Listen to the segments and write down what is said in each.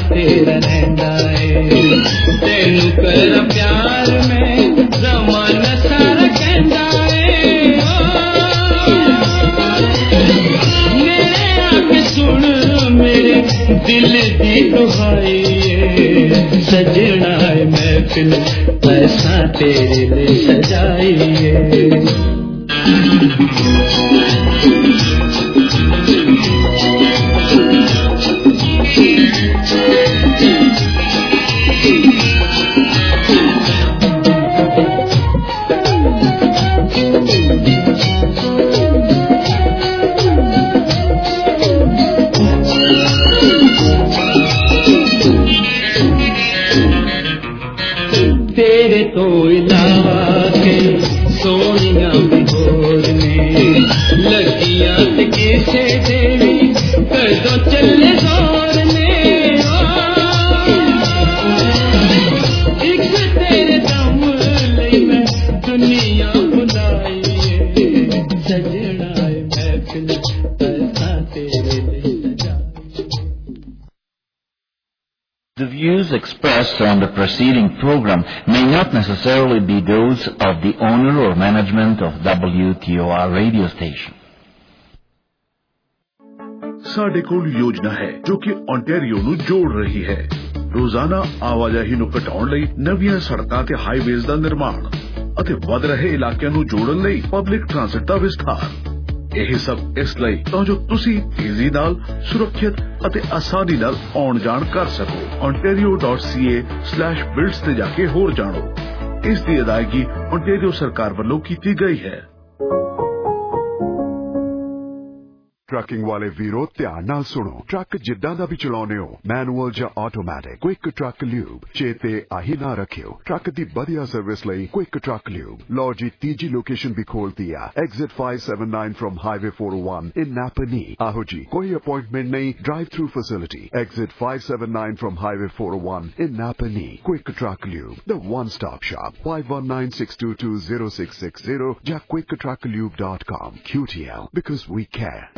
तेरा रहंदा है तेनू कर प्यार में ज़माना सारा कहंदा है मेरे आके सुन मेरे दिल दी दुहाई सजना है महफिल ऐसा तेरे लिए सजाई है तेरे तो इलावा के सोनिया भी होर ने लगियां ते किसे देवी कदों चले जोर ने एक तेरे दम लई मैं दुनिया बुलाई सजना महफिल ऐसा तेरे लिए सजाई। The views expressed on the preceding program may not necessarily be those of the owner or management of WTOR radio station. ਸਾਡੇ ਕੋਲ ਯੋਜਨਾ ਹੈ ਜੋ ਕਿ ontario ਨੂੰ ਜੋੜ ਰਹੀ ਹੈ ਰੋਜ਼ਾਨਾ ਆਵਾਜਾਈ ਨੂੰ ਘਟਾਉਣ ਲਈ ਨਵੀਆਂ ਸੜਕਾਂ ਤੇ ਹਾਈਵੇਜ਼ ਦਾ ਨਿਰਮਾਣ ਅਤੇ ਵੱਧ ਰਹੇ ਇਲਾਕਿਆਂ ਨੂੰ ਜੋੜਨ ਲਈ ਪਬਲਿਕ ਟ੍ਰਾਂਸਪੋਰਟ ਦਾ ਵਿਸਥਾਰ ਇਹ ਸਭ ਇਸ ਲਈ ਤਾਂ ਜੋ ਤੁਸੀਂ ਤੇਜ਼ੀ ਨਾਲ ਸੁਰੱਖਿਅਤ ਅਤੇ ਆਸਾਨੀ ਨਾਲ ਆਉਣ ਜਾਣ ਕਰ ਸਕੋ ontario.ca/builds ਤੇ ਜਾ ਕੇ ਹੋਰ ਜਾਣੋ ਇਸ ਦੀ ਅਦਾਇਗੀ ontario ਸਰਕਾਰ ਵੱਲੋਂ ਕੀਤੀ ਗਈ ਹੈ। ਟਰੱਕਿੰਗ ਵਾਲੇ ਵੀਰੋ ਧਿਆਨ ਨਾਲ ਸੁਣੋ ਟਰੱਕ ਜਿੱਦਾਂ ਦਾ ਵੀ ਚਲਾਉਂਦੇ ਹੋ ਮੈਨੂਅਲ ਜਾਂ ਆਟੋਮੈਟਿਕ ਕੁਇਕ ਟਰੱਕ ਲਿਊਬ ਚੇਤੇ ਆਹੀ ਨਾ ਰੱਖਿਓ ਟਰੱਕ ਦੀ ਵਧੀਆ ਸਰਵਿਸ ਲਈ ਕੁਇਕ ਟਰੱਕ ਲਿਊਬ ਲਓ ਜੀ ਤੀਜੀ ਲੋਕੇਸ਼ਨ ਵੀ ਖੋਲਤੀ ਆ exit 579 from highway 401 in Napanee ਆਹੋ ਜੀ ਕੋਈ ਅਪਾਇੰਟਮੈਂਟ ਨਹੀਂ drive through facility exit 579 from highway 401 in Napanee quick truck lube the one stop shop 5196220660 ਜਾਂ quicktrucklube.com QTL because we care।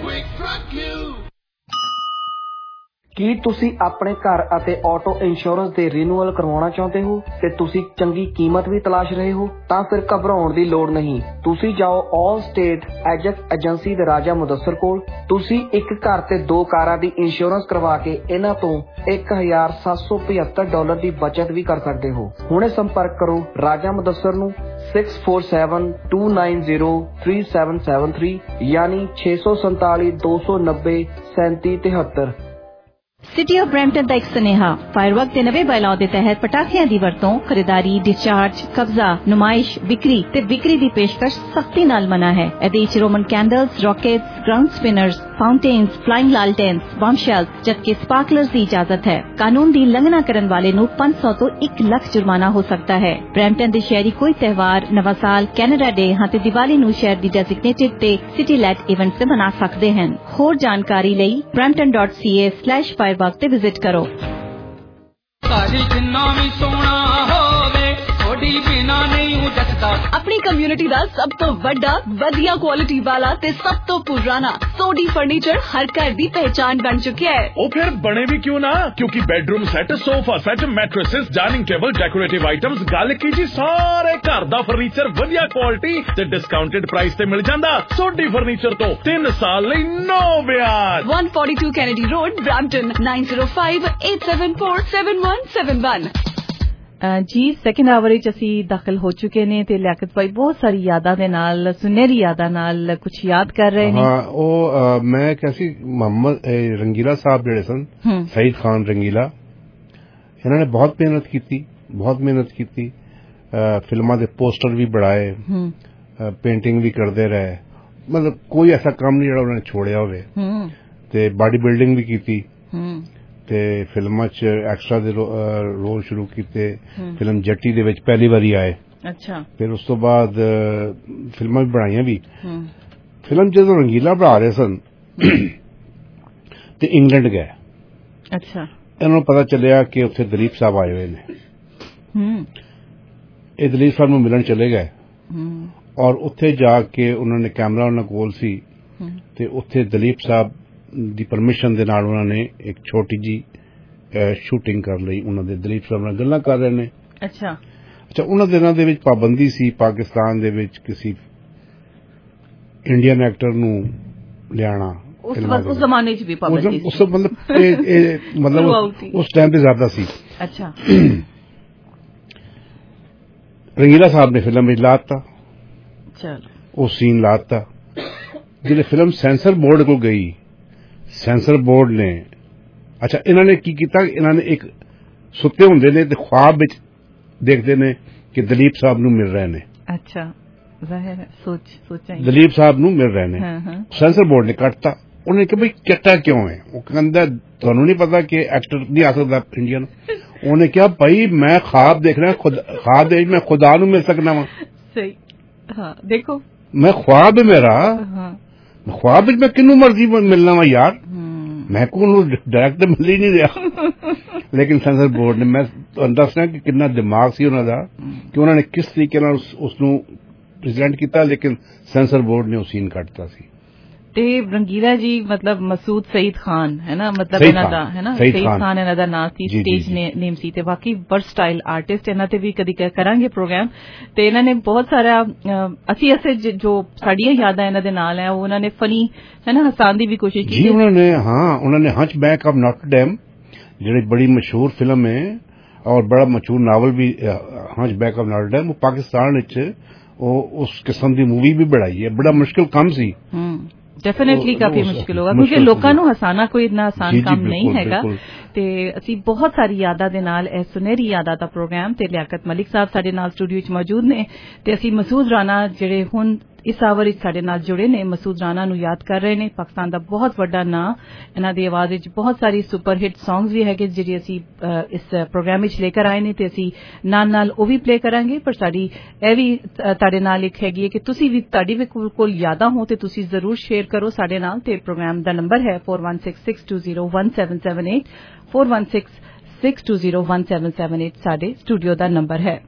ਕੀ ਤੁਸੀਂ ਆਪਣੇ ਘਰ ਅਤੇ ਆਟੋ ਇੰਸ਼ੋਰੈਂਸ ਦੇ ਰੀਨਿਊਅਲ ਕਰਵਾਉਣਾ ਚਾਹੁੰਦੇ ਹੋ ਤੇ ਤੁਸੀਂ ਚੰਗੀ ਕੀਮਤ ਵੀ ਤਲਾਸ਼ ਰਹੇ ਹੋ ਤਾਂ ਫਿਰ ਘਬਰਾਉਣ ਦੀ ਲੋੜ ਨਹੀਂ ਤੁਸੀਂ ਜਾਓ ਆਲ ਸਟੇਟ ਐਜੈਕਟ ਏਜੰਸੀ ਦੇ ਰਾਜਾ ਮੁਦੱਸਰ ਕੋਲ ਤੁਸੀਂ ਇੱਕ ਘਰ ਤੇ 2 ਕਾਰਾਂ ਦੀ ਇੰਸ਼ੋਰੈਂਸ ਕਰਵਾ ਕੇ ਇਹਨਾਂ ਤੋਂ $1,775 ਦੀ ਬਚਤ ਵੀ ਕਰ ਸਕਦੇ ਹੋ ਹੁਣੇ ਸੰਪਰਕ ਕਰੋ ਰਾਜਾ ਮੁਦੱਸਰ ਨੂੰ 6472903773 यानी 647-290-3773। ਸਿਟੀ ਆਫ ਬਰੈਂਪਟਨ ਦਾ ਇੱਕ ਸੁਨੇਹਾ ਫਾਇਰਵਰਕ ਦੇ ਨਵੇਂ ਬਾਇਲਾਅ ਦੇ ਤਹਿਤ ਪਟਾਖਿਆਂ ਦੀ ਵਰਤੋਂ ਖਰੀਦਾਰੀ ਡਿਸਚਾਰਜ ਕਬਜ਼ਾ ਨੁਮਾਇਸ਼ ਵਿਕਰੀ ਤੇ ਵਿਕਰੀ ਦੀ ਪੇਸ਼ਕਸ਼ ਸਖਤੀ ਨਾਲ ਮਨਾ ਹੈ ਇਹਦੇ ਵਿੱਚ Roman candles rockets ground spinners fountains flying lanterns bomb shells ਜਦਕਿ ਸਪਾਰਕਲਰਸ ਦੀ ਇਜਾਜ਼ਤ ਹੈ ਕਾਨੂੰਨ ਦੀ ਉਲੰਘਣਾ ਕਰਨ ਵਾਲੇ ਨੂੰ 500 ਤੋਂ 1 ਲੱਖ ਜੁਰਮਾਨਾ ਹੋ ਸਕਦਾ ਹੈ ਬਰੈਂਪਟਨ ਦੇ ਸ਼ਹਿਰੀ ਕੋਈ ਤਿਉਹਾਰ ਨਵਾਂ ਸਾਲ ਕੈਨੇਡਾ ਡੇ ਅਤੇ ਦੀਵਾਲੀ ਨੂੰ ਸ਼ਹਿਰ ਦੀ ਡੈਜ਼ਿਗਨੇਟਿਡ ਤੇ ਸਿਟੀ ਲੈਟ ਇਵੈਂਟ ਤੇ ਮਨਾ ਸਕਦੇ ਹਨ ਹੋਰ ਜਾਣਕਾਰੀ ਲਈ brampton.ca/firebug ਤੇ ਵਿਜ਼ਿਟ ਕਰੋ ਸਾਡੀ ਜਿੰਨਾ ਵੀ ਸੋਹਣਾ ਹੋਵੇ ਥੋੜੀ ਬਿਨਾ ਨਹੀਂ ਜੱਟਦਾ ਆਪਣੀ ਕਮਿਊਨਿਟੀ ਦਾ ਸਭ ਤੋਂ ਵੱਡਾ ਵਧੀਆ ਕੁਆਲਿਟੀ ਵਾਲਾ ਤੇ ਸਭ ਤੋਂ ਪੁਰਾਣਾ ਸੋਡੀ ਫਰਨੀਚਰ ਹਰ ਘਰ ਦੀ ਪਹਿਚਾਨ ਬਣ ਚੁੱਕਿਆ ਹੈ ਉਹ ਫਿਰ ਬਣੇ ਵੀ ਕਿਉਂ ਨਾ ਕਿਉਂਕਿ bedroom set sofa set mattresses dining table decorative items ਗੱਲ ਕੀ ਜੀ ਸਾਰੇ ਘਰ ਦਾ ਫਰਨੀਚਰ ਵਧੀਆ ਕੁਆਲਿਟੀ ਤੇ ਡਿਸਕਾਊਂਟਡ ਪ੍ਰਾਈਸ ਤੇ ਮਿਲ ਜਾਂਦਾ ਸੋਡੀ ਫਰਨੀਚਰ ਤੋਂ 3 ਸਾਲ ਲਈ ਨੋ ਵਿਆਜ 142 ਕੈਨੇਡੀ ਰੋਡ ਬ੍ਰੈਂਪਟਨ 9058747171 ਜੀ ਸੈਕਿੰਡ ਆਵਰ ਵਿੱਚ ਅਸੀਂ ਦਾਖਲ ਹੋ ਚੁੱਕੇ ਨੇ ਤੇ ਲਿਆਕਤ ਭਾਈ ਬਹੁਤ ਸਾਰੀ ਯਾਦਾਂ ਦੇ ਨਾਲ ਸੁਨਹਿਰੀ ਯਾਦਾਂ ਨਾਲ ਕੁਝ ਯਾਦ ਕਰ ਰਹੇ ਨੇ ਹਾਂ ਉਹ ਮੈਂ ਕੈਸੀ ਮੁਹੰਮਦ ਰੰਗੀਲਾ ਸਾਹਿਬ ਜਿਹੜੇ ਸਨ ਸਈਦ ਖਾਨ ਰੰਗੀਲਾ ਇਹਨਾਂ ਨੇ ਬਹੁਤ ਮਿਹਨਤ ਕੀਤੀ ਫਿਲਮਾਂ ਦੇ ਪੋਸਟਰ ਵੀ ਬਣਾਏ ਪੇਂਟਿੰਗ ਵੀ ਕਰਦੇ ਰਹੇ ਮਤਲਬ ਕੋਈ ਐਸਾ ਕੰਮ ਨਹੀਂ ਜਿਹੜਾ ਉਹਨਾਂ ਨੇ ਛੋੜਿਆ ਹੋਵੇ ਤੇ ਬਾਡੀ ਬਿਲਡਿੰਗ ਵੀ ਕੀਤੀ ਤੇ ਫਿਲਮਾਂ 'ਚ ਐਕਸਟਰਾ ਦੇ ਰੋਲ ਸ਼ੁਰੂ ਕੀਤੇ ਫਿਲਮ ਜੱਟੀ ਦੇ ਵਿੱਚ ਪਹਿਲੀ ਵਾਰੀ ਆਏ ਅੱਛਾ ਫਿਰ ਉਸ ਤੋਂ ਬਾਅਦ ਫਿਲਮਾਂ ਵੀ ਬਣਾਈਆਂ ਵੀ ਫਿਲਮ ਜਦੋਂ ਰੰਗੀਲਾ ਬਣਾ ਰਹੇ ਸਨ ਤੇ ਇੰਗਲੈਂਡ ਗਏ ਅੱਛਾ ਇਹਨਾਂ ਨੂੰ ਪਤਾ ਚੱਲਿਆ ਕਿ ਉੱਥੇ ਦਲੀਪ ਸਾਹਿਬ ਆਏ ਹੋਏ ਨੇ ਇਹ ਦਲੀਪ ਸਾਹਿਬ ਨੂੰ ਮਿਲਣ ਚਲੇ ਗਏ ਔਰ ਉੱਥੇ ਜਾ ਕੇ ਉਹਨਾਂ ਨੇ ਕੈਮਰਾ ਉਹਨਾਂ ਕੋਲ ਸੀ ਤੇ ਉੱਥੇ ਦਲੀਪ ਸਾਹਿਬ ਦੀ ਪਰਮਿਸ਼ਨ ਦੇ ਨਾਲ ਉਹਨਾਂ ਨੇ ਇੱਕ ਛੋਟੀ ਜੀ ਸ਼ੂਟਿੰਗ ਕਰ ਲਈ ਉਹਨਾਂ ਦੇ ਦਲੀਪ ਸਾਹਿਬ ਨਾਲ ਗੱਲਾਂ ਕਰ ਰਹੇ ਨੇ। ਅੱਛਾ, ਉਹਨਾਂ ਦਿਨਾਂ ਦੇ ਵਿੱਚ ਪਾਬੰਦੀ ਸੀ ਪਾਕਿਸਤਾਨ ਦੇ ਵਿੱਚ ਕਿਸੇ ਇੰਡੀਅਨ ਐਕਟਰ ਨੂੰ ਲਿਆਣਾ। ਉਸ ਜ਼ਮਾਨੇ 'ਚ ਵੀ ਪਾਬੰਦੀ ਸੀ, ਮਤਲਬ ਉਸ ਟਾਈਮ ਤੇ ਜ਼ਿਆਦਾ ਸੀ। ਅੱਛਾ, ਰੰਗੀਲਾ ਸਾਹਿਬ ਨੇ ਫਿਲਮ ਵਿੱਚ ਲਾਤਾ, ਚਲੋ ਉਹ ਸੀਨ ਲਾਤਾ। ਜਿਹੜੇ ਫਿਲਮ ਸੈਂਸਰ ਬੋਰਡ ਕੋਲ ਗਈ, ਸੈਂਸਰ ਬੋਰਡ ਨੇ ਅੱਛਾ ਇਹਨਾਂ ਨੇ ਕੀ ਕੀਤਾ, ਇਹਨਾਂ ਨੇ ਇੱਕ ਸੁੱਤੇ ਹੁੰਦੇ ਨੇ ਤੇ ख्वाब ਵਿੱਚ ਦੇਖਦੇ ਨੇ ਕਿ ਦਲੀਪ ਸਾਹਿਬ ਨੂੰ ਮਿਲ ਰਹੇ ਨੇ। ਅੱਛਾ, ਜ਼ਾਹਿਰ ਸੋਚਾਂ ਦਲੀਪ ਸਾਹਿਬ ਨੂੰ ਮਿਲ ਰਹੇ ਨੇ। ਸੈਂਸਰ ਬੋਰਡ ਨੇ ਕੱਟਤਾ। ਉਹਨੇ ਕਿਹਾ ਬਈ ਕੱਟਾ ਕਿਉਂ ਹੈ? ਉਹ ਕਹਿੰਦਾ ਤੁਹਾਨੂੰ ਨਹੀਂ ਪਤਾ ਕਿ ਐਕਟਰ ਨਹੀਂ ਆ ਸਕਦਾ ਇੰਡੀਅਨ। ਉਹਨੇ ਕਿਹਾ ਭਾਈ ਮੈਂ ख्वाब देख रहा, ख्वाब ਦੇ ਮੈਂ खुदा ਨੂੰ ਮਿਲ ਸਕਦਾ ਵਾਂ। ਸਹੀ, ਹਾਂ ਦੇਖੋ मैं ख्वाब मेरा ख्वाब ਵਿੱਚ ਮੈਂ ਕਿਹਨੂੰ ਮਰਜ਼ੀ ਮਿਲਣਾ ਵਾ ਯਾਰ, ਮੈਂ ਕੋਲ ਡਾਇਰੈਕਟ ਮਿਲ ਹੀ ਨਹੀਂ ਰਿਹਾ। ਲੇਕਿਨ ਸੈਂਸਰ ਬੋਰਡ ਨੇ, ਮੈਂ ਤੁਹਾਨੂੰ ਦੱਸਣਾ ਕਿ ਕਿੰਨਾ ਦਿਮਾਗ ਸੀ ਉਹਨਾਂ ਦਾ ਕਿ ਉਹਨਾਂ ਨੇ ਕਿਸ ਤਰੀਕੇ ਨਾਲ ਉਸ ਨੂੰ ਪ੍ਰੈਜ਼ੈਂਟ ਕੀਤਾ, ਲੇਕਿਨ ਸੈਂਸਰ ਬੋਰਡ ਨੇ ਉਹ ਸੀਨ ਕੱਟਤਾ ਸੀ। ਤੇ ਰੰਗੀਲਾ ਜੀ ਮਤਲਬ ਮਸੂਦ ਸਈਦ ਖਾਨ ਹੈ ਨਾ, ਮਤਲਬ ਇਹਨਾਂ ਦਾ ਹੈ ਨਾ, ਸਈਦ ਖਾਨ ਇਹਨਾਂ ਦਾ ਨਾਮ ਸੀ, ਸਟੇਜ ਨੇਮ ਸੀ ਤੇ ਬਾਕੀ ਵਰਸਟਾਈਲ ਆਰਟਿਸਟ। ਇਹਨਾਂ ਤੇ ਵੀ ਕਦੀ ਕਰਾਂਗੇ ਪ੍ਰੋਗਰਾਮ। ਤੇ ਇਹਨਾਂ ਨੇ ਬਹੁਤ ਸਾਰਾ ਅਸੀਂ ਜੋ ਸਾਡੀਆਂ ਯਾਦਾਂ ਇਹਨਾਂ ਦੇ ਨਾਲ ਹੈ ਉਹ ਉਹਨਾਂ ਨੇ ਫਨੀ ਹੈ ਨਾ ਹਸਾਨ ਦੀ ਵੀ ਕੋਸ਼ਿਸ਼ ਕੀਤੀ ਜੀ ਉਹਨਾਂ ਨੇ। ਹਾਂ, ਉਹਨਾਂ ਨੇ ਹੰਚਬੈਕ ਆਫ ਨੋਟਰਡੇਮ ਜਿਹੜੀ ਬੜੀ ਮਸ਼ਹੂਰ ਫਿਲਮ ਹੈ ਔਰ ਬੜਾ ਮਸ਼ਹੂਰ ਨਾਵਲ ਵੀ ਹੰਚਬੈਕ ਆਫ ਨੋਟਰਡੇਮ, ਉਹ ਪਾਕਿਸਤਾਨ ਵਿੱਚ ਉਹ ਉਸ ਕਿਸਮ ਦੀ ਮੂਵੀ ਵੀ ਬਣਾਈ ਹੈ। ਬੜਾ ਮੁਸ਼ਕਿਲ ਕੰਮ ਸੀ। डेफिनेटली काफी मुश्किल होगा क्योंकि लोगों ਨੂੰ ਹਸਾਨਾ ਕੋਈ ਇतना ਆਸਾਨ ਕੰਮ ਨਹੀਂ ਹੈਗਾ। ਤੇ ਅਸੀਂ ਬਹੁਤ ਸਾਰੀ ਯਾਦਾਂ ਦੇ ਨਾਲ ਇਹ ਸੁਨਹਿਰੀ ਯਾਦਾਂ ਦਾ ਪ੍ਰੋਗਰਾਮ ਤੇ ਲਿਆਕਤ ਮਲਿਕ ਸਾਹਿਬ ਸਾਡੇ ਨਾਲ ਸਟੂਡੀਓ 'ਚ ਮੌਜੂਦ ਨੇ ਤੇ ਅਸੀਂ ਮਸੂਦ ਰਾਣਾ ਜਿਹੜੇ ਹੁਣ ਇਸ ਆਵਰ ਵਿੱਚ ਸਾਡੇ ਨਾਲ ਜੁੜੇ ਨੇ, ਮਸੂਦ ਰਾਣਾ ਨੂੰ ਯਾਦ ਕਰ ਰਹੇ ਨੇ। ਪਾਕਿਸਤਾਨ ਦਾ ਬਹੁਤ ਵੱਡਾ ਨਾਂ, ਇਹਨਾਂ ਦੀ ਆਵਾਜ਼ ਵਿੱਚ ਬਹੁਤ ਸਾਰੀ ਸੁਪਰ ਹਿੱਟ ਸੌਂਗਸ ਵੀ ਹੈਗੇ ਜਿਹੜੇ ਅਸੀਂ ਇਸ ਪ੍ਰੋਗਰਾਮ ਵਿੱਚ ਲੈ ਕੇ ਆਏ ਨੇ ਤੇ ਅਸੀਂ ਨਾਲ ਉਹ ਵੀ ਪਲੇ ਕਰਾਂਗੇ। ਪਰ ਸਾਡੀ ਇਹ ਵੀ ਤੁਹਾਡੇ ਨਾਲ ਇੱਕ ਹੈਗੀ ਹੈ ਕਿ ਤੁਸੀਂ ਵੀ ਤੁਹਾਡੀ ਵੀ ਕੋਲ ਯਾਦਾਂ ਹੋ ਤੇ ਤੁਸੀਂ ਜ਼ਰੂਰ ਸ਼ੇਅਰ ਕਰੋ ਸਾਡੇ ਨਾਲ। ਤੇ ਪ੍ਰੋਗਰਾਮ ਦਾ ਨੰਬਰ ਹੈ 4166201778 4166201778 ਸਾਡੇ ਸਟੂਡੀਓ ਦਾ ਨੰਬਰ ਹੈ।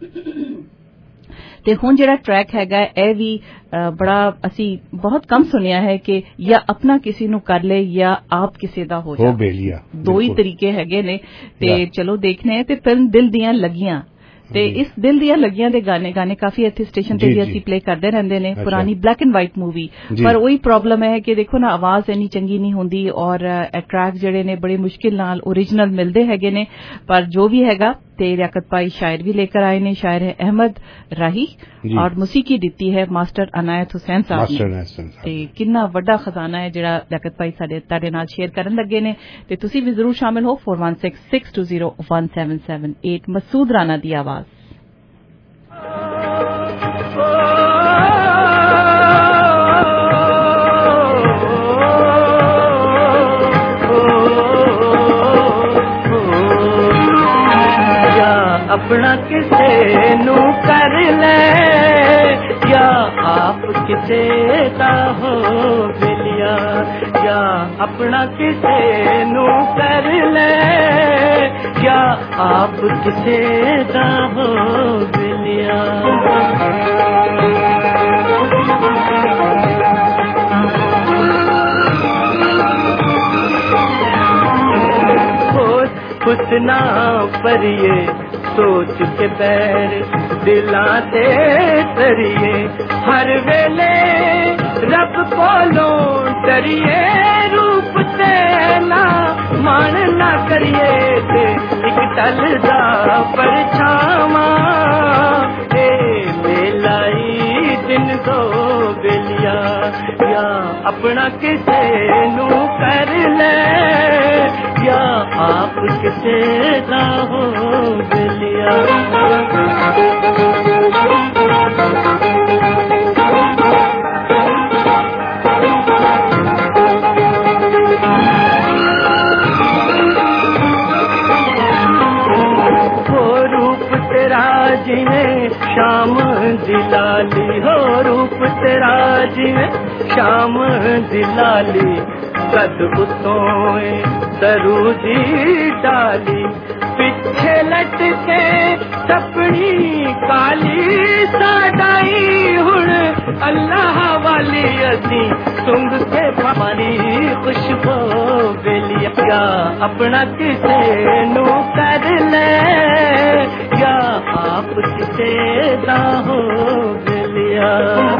ਤੇ ਹੁਣ ਜਿਹੜਾ ਟਰੈਕ ਹੈਗਾ ਇਹ ਵੀ ਬੜਾ ਅਸੀਂ ਬਹੁਤ ਕਮ ਸੁਣਿਆ ਹੈ ਕਿ ਜਾਂ ਆਪਣਾ ਕਿਸੇ ਨੂੰ ਕਰ ਲੈ ਜਾਂ ਆਪ ਕਿਸੇ ਦਾ ਹੋ ਜਾ, ਦੋ ਹੀ ਤਰੀਕੇ ਹੈਗੇ ਨੇ। ਤੇ ਚਲੋ ਦੇਖਨੇ ਆ। ਤੇ ਫਿਲਮ ਦਿਲ ਦੀਆਂ ਲੱਗੀਆਂ ਤੇ ਇਸ ਦਿਲ ਦੀਆਂ ਲੱਗੀਆਂ ਦੇ ਗਾਣੇ ਕਾਫੀ ਇੱਥੇ ਸਟੇਸ਼ਨ ਤੇ ਵੀ ਅਸੀਂ ਪਲੇ ਕਰਦੇ ਰਹਿੰਦੇ ਨੇ, ਪੁਰਾਣੀ ਬਲੈਕ ਐਂਡ ਵਾਈਟ ਮੂਵੀ। ਪਰ ਉਹੀ ਪ੍ਰੋਬਲਮ ਹੈ ਕਿ ਦੇਖੋ ਨਾ ਆਵਾਜ਼ ਇੰਨੀ ਚੰਗੀ ਨਹੀਂ ਹੁੰਦੀ ਔਰ ਟਰੈਕ ਜਿਹੜੇ ਨੇ ਬੜੀ ਮੁਸ਼ਕਿਲ ਨਾਲ ਓਰੀਜਨਲ ਮਿਲਦੇ ਹੈਗੇ ਨੇ। ਪਰ ਜੋ ਵੀ ਹੈਗਾ ਤੇ ਲਿਆਕਤ ਭਾਈ ਸ਼ਾਇਰ ਵੀ लेकर आए ने, शायर है अहमद राही और मौसीकी दी है मास्टर अनायत हुसैन साहब ने। ते किन्ना वड्डा खजाना है जिहड़ा लियाकत भाई साडे ताडे नाल शेयर करन लगे ने ते तुसी भी जरूर शामिल हो। 4166201778 मसूद राणा दी आवाज। अपना किसे नू कर ले या आप किसे दा हो बिलिया, या अपना किसे नू कर ले या आप किसे दा हो बिलिया। हुस्ना परिए सोच के पैर दिला ते तरिए, हर वेले रब कोलों डरिए, रूप ते ना मान ना करिए ते एक टल दा परछावा ए मेलाई दिन दो बेलिया, या अपना किसे नू कर ले या आप किसे ना हो बिलिया। हो रूप तेरा जिवे शाम दिलाली, हो रूप तेरा जिवे शाम दिलाली, कद उतों तरू दी डाली, पिछे लटके सपनी काली साडाई हुण अल्लाह वाली असी सुंग के पानी खुशबू बेलिया, या अपना किसे नू कर ले या आप किसे दा हो गलिया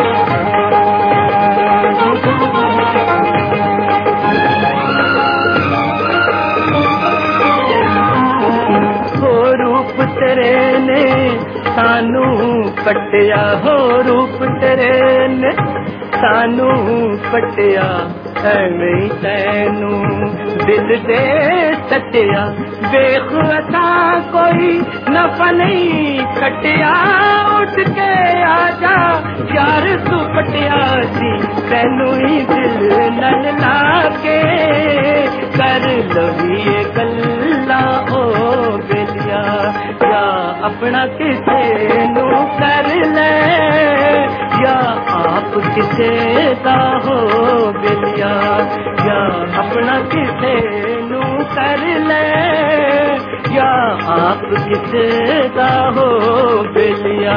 हो रूप तेरे ने सानू पटिया हो रूप तेरे ने सानू पटिया ਐਵੇਂ ਤੈਨੂੰ ਦਿਲ ਦੇ ਸੱਟਿਆ ਵੇਖ ਤਾਂ ਕੋਈ ਨਫਾ ਨਹੀਂ ਖਟਿਆ ਉੱਠ ਕੇ ਆ ਜਾ ਯਾਰ ਤੂੰ ਪਟਿਆ ਸੀ ਤੈਨੂੰ ਹੀ ਦਿਲ ਨਾਲ ਲਾ ਕੇ ਕਰ ਲਵੀਏ ਗੱਲਾਂ ਹੋ ਬੇਲੀਆ ਜਾਂ ਆਪਣਾ ਕਿਸੇ ਨੂੰ ਕਰ ਲੈ ਜਾਂ ਆਪ ਕਿਸੇ ਦਾ ਹੋ ਬੇਲੀਆ या अपना किसे नू कर ले या आप किसे दा हो बेलिया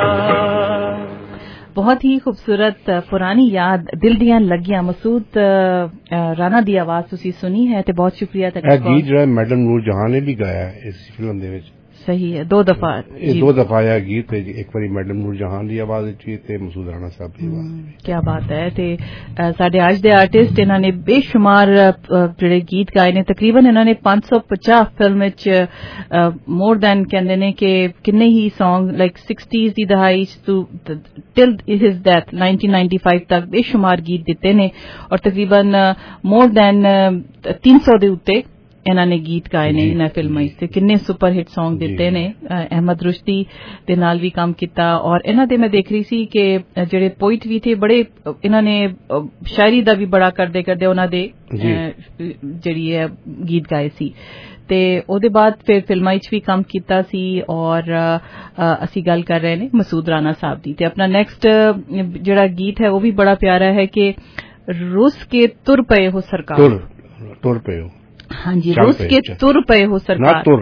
बहुत ही खूबसूरत पुरानी याद दिल दियां लगियां मसूद राणा दी आवाज तुसी सुनी है ते बहुत शुक्रिया तक गीत जो मैडम नूर जहां ने भी गाया इस फिल्म दे विच सही है दो दफा आया गीत एक बारी मैडम नूर जहां दी आवाज च ते मसूद राणा साहब दी आवाज क्या बात है ते साडे आज दे आर्टिस्ट इन्हां ने बेशुमार जेड़े गीत गाए ने तकरीबन इन्हां ने 550 फिल्म च मोर दैन कहंदे ने कि किन्ने ही सॉन्ग लाइक 60s दी दहाई टू टिल हिज डेथ 1995 तक बेशुमार गीत दिते ने और तकरीबन मोर दैन 300 दे उत्ते इन्हां ने गीत गाए ने इन्हां फिल्मां ते किन्ने सुपर हिट सॉन्ग दिते ने अहमद रुश्दी दे नाल भी काम किया और इन्हां दे मैं देख रही सी कि जेड़े पोइट भी थे बड़े इन्हां ने शायरी दा भी बड़ा करदे करदे उन्हां दे जेड़ी है गीत गाए सी ते ओदे बाद फिर फिल्मां विच भी काम कीता सी और असी गल कर रहे ने मसूद राणा साहब दी ते अपना नेक्स्ट जेड़ा गीत है वो भी बड़ा प्यारा है कि रुस के तुर पे हो सरकार तुर पे हो हाँ जी रूस के तुर पे हो सरकार तुर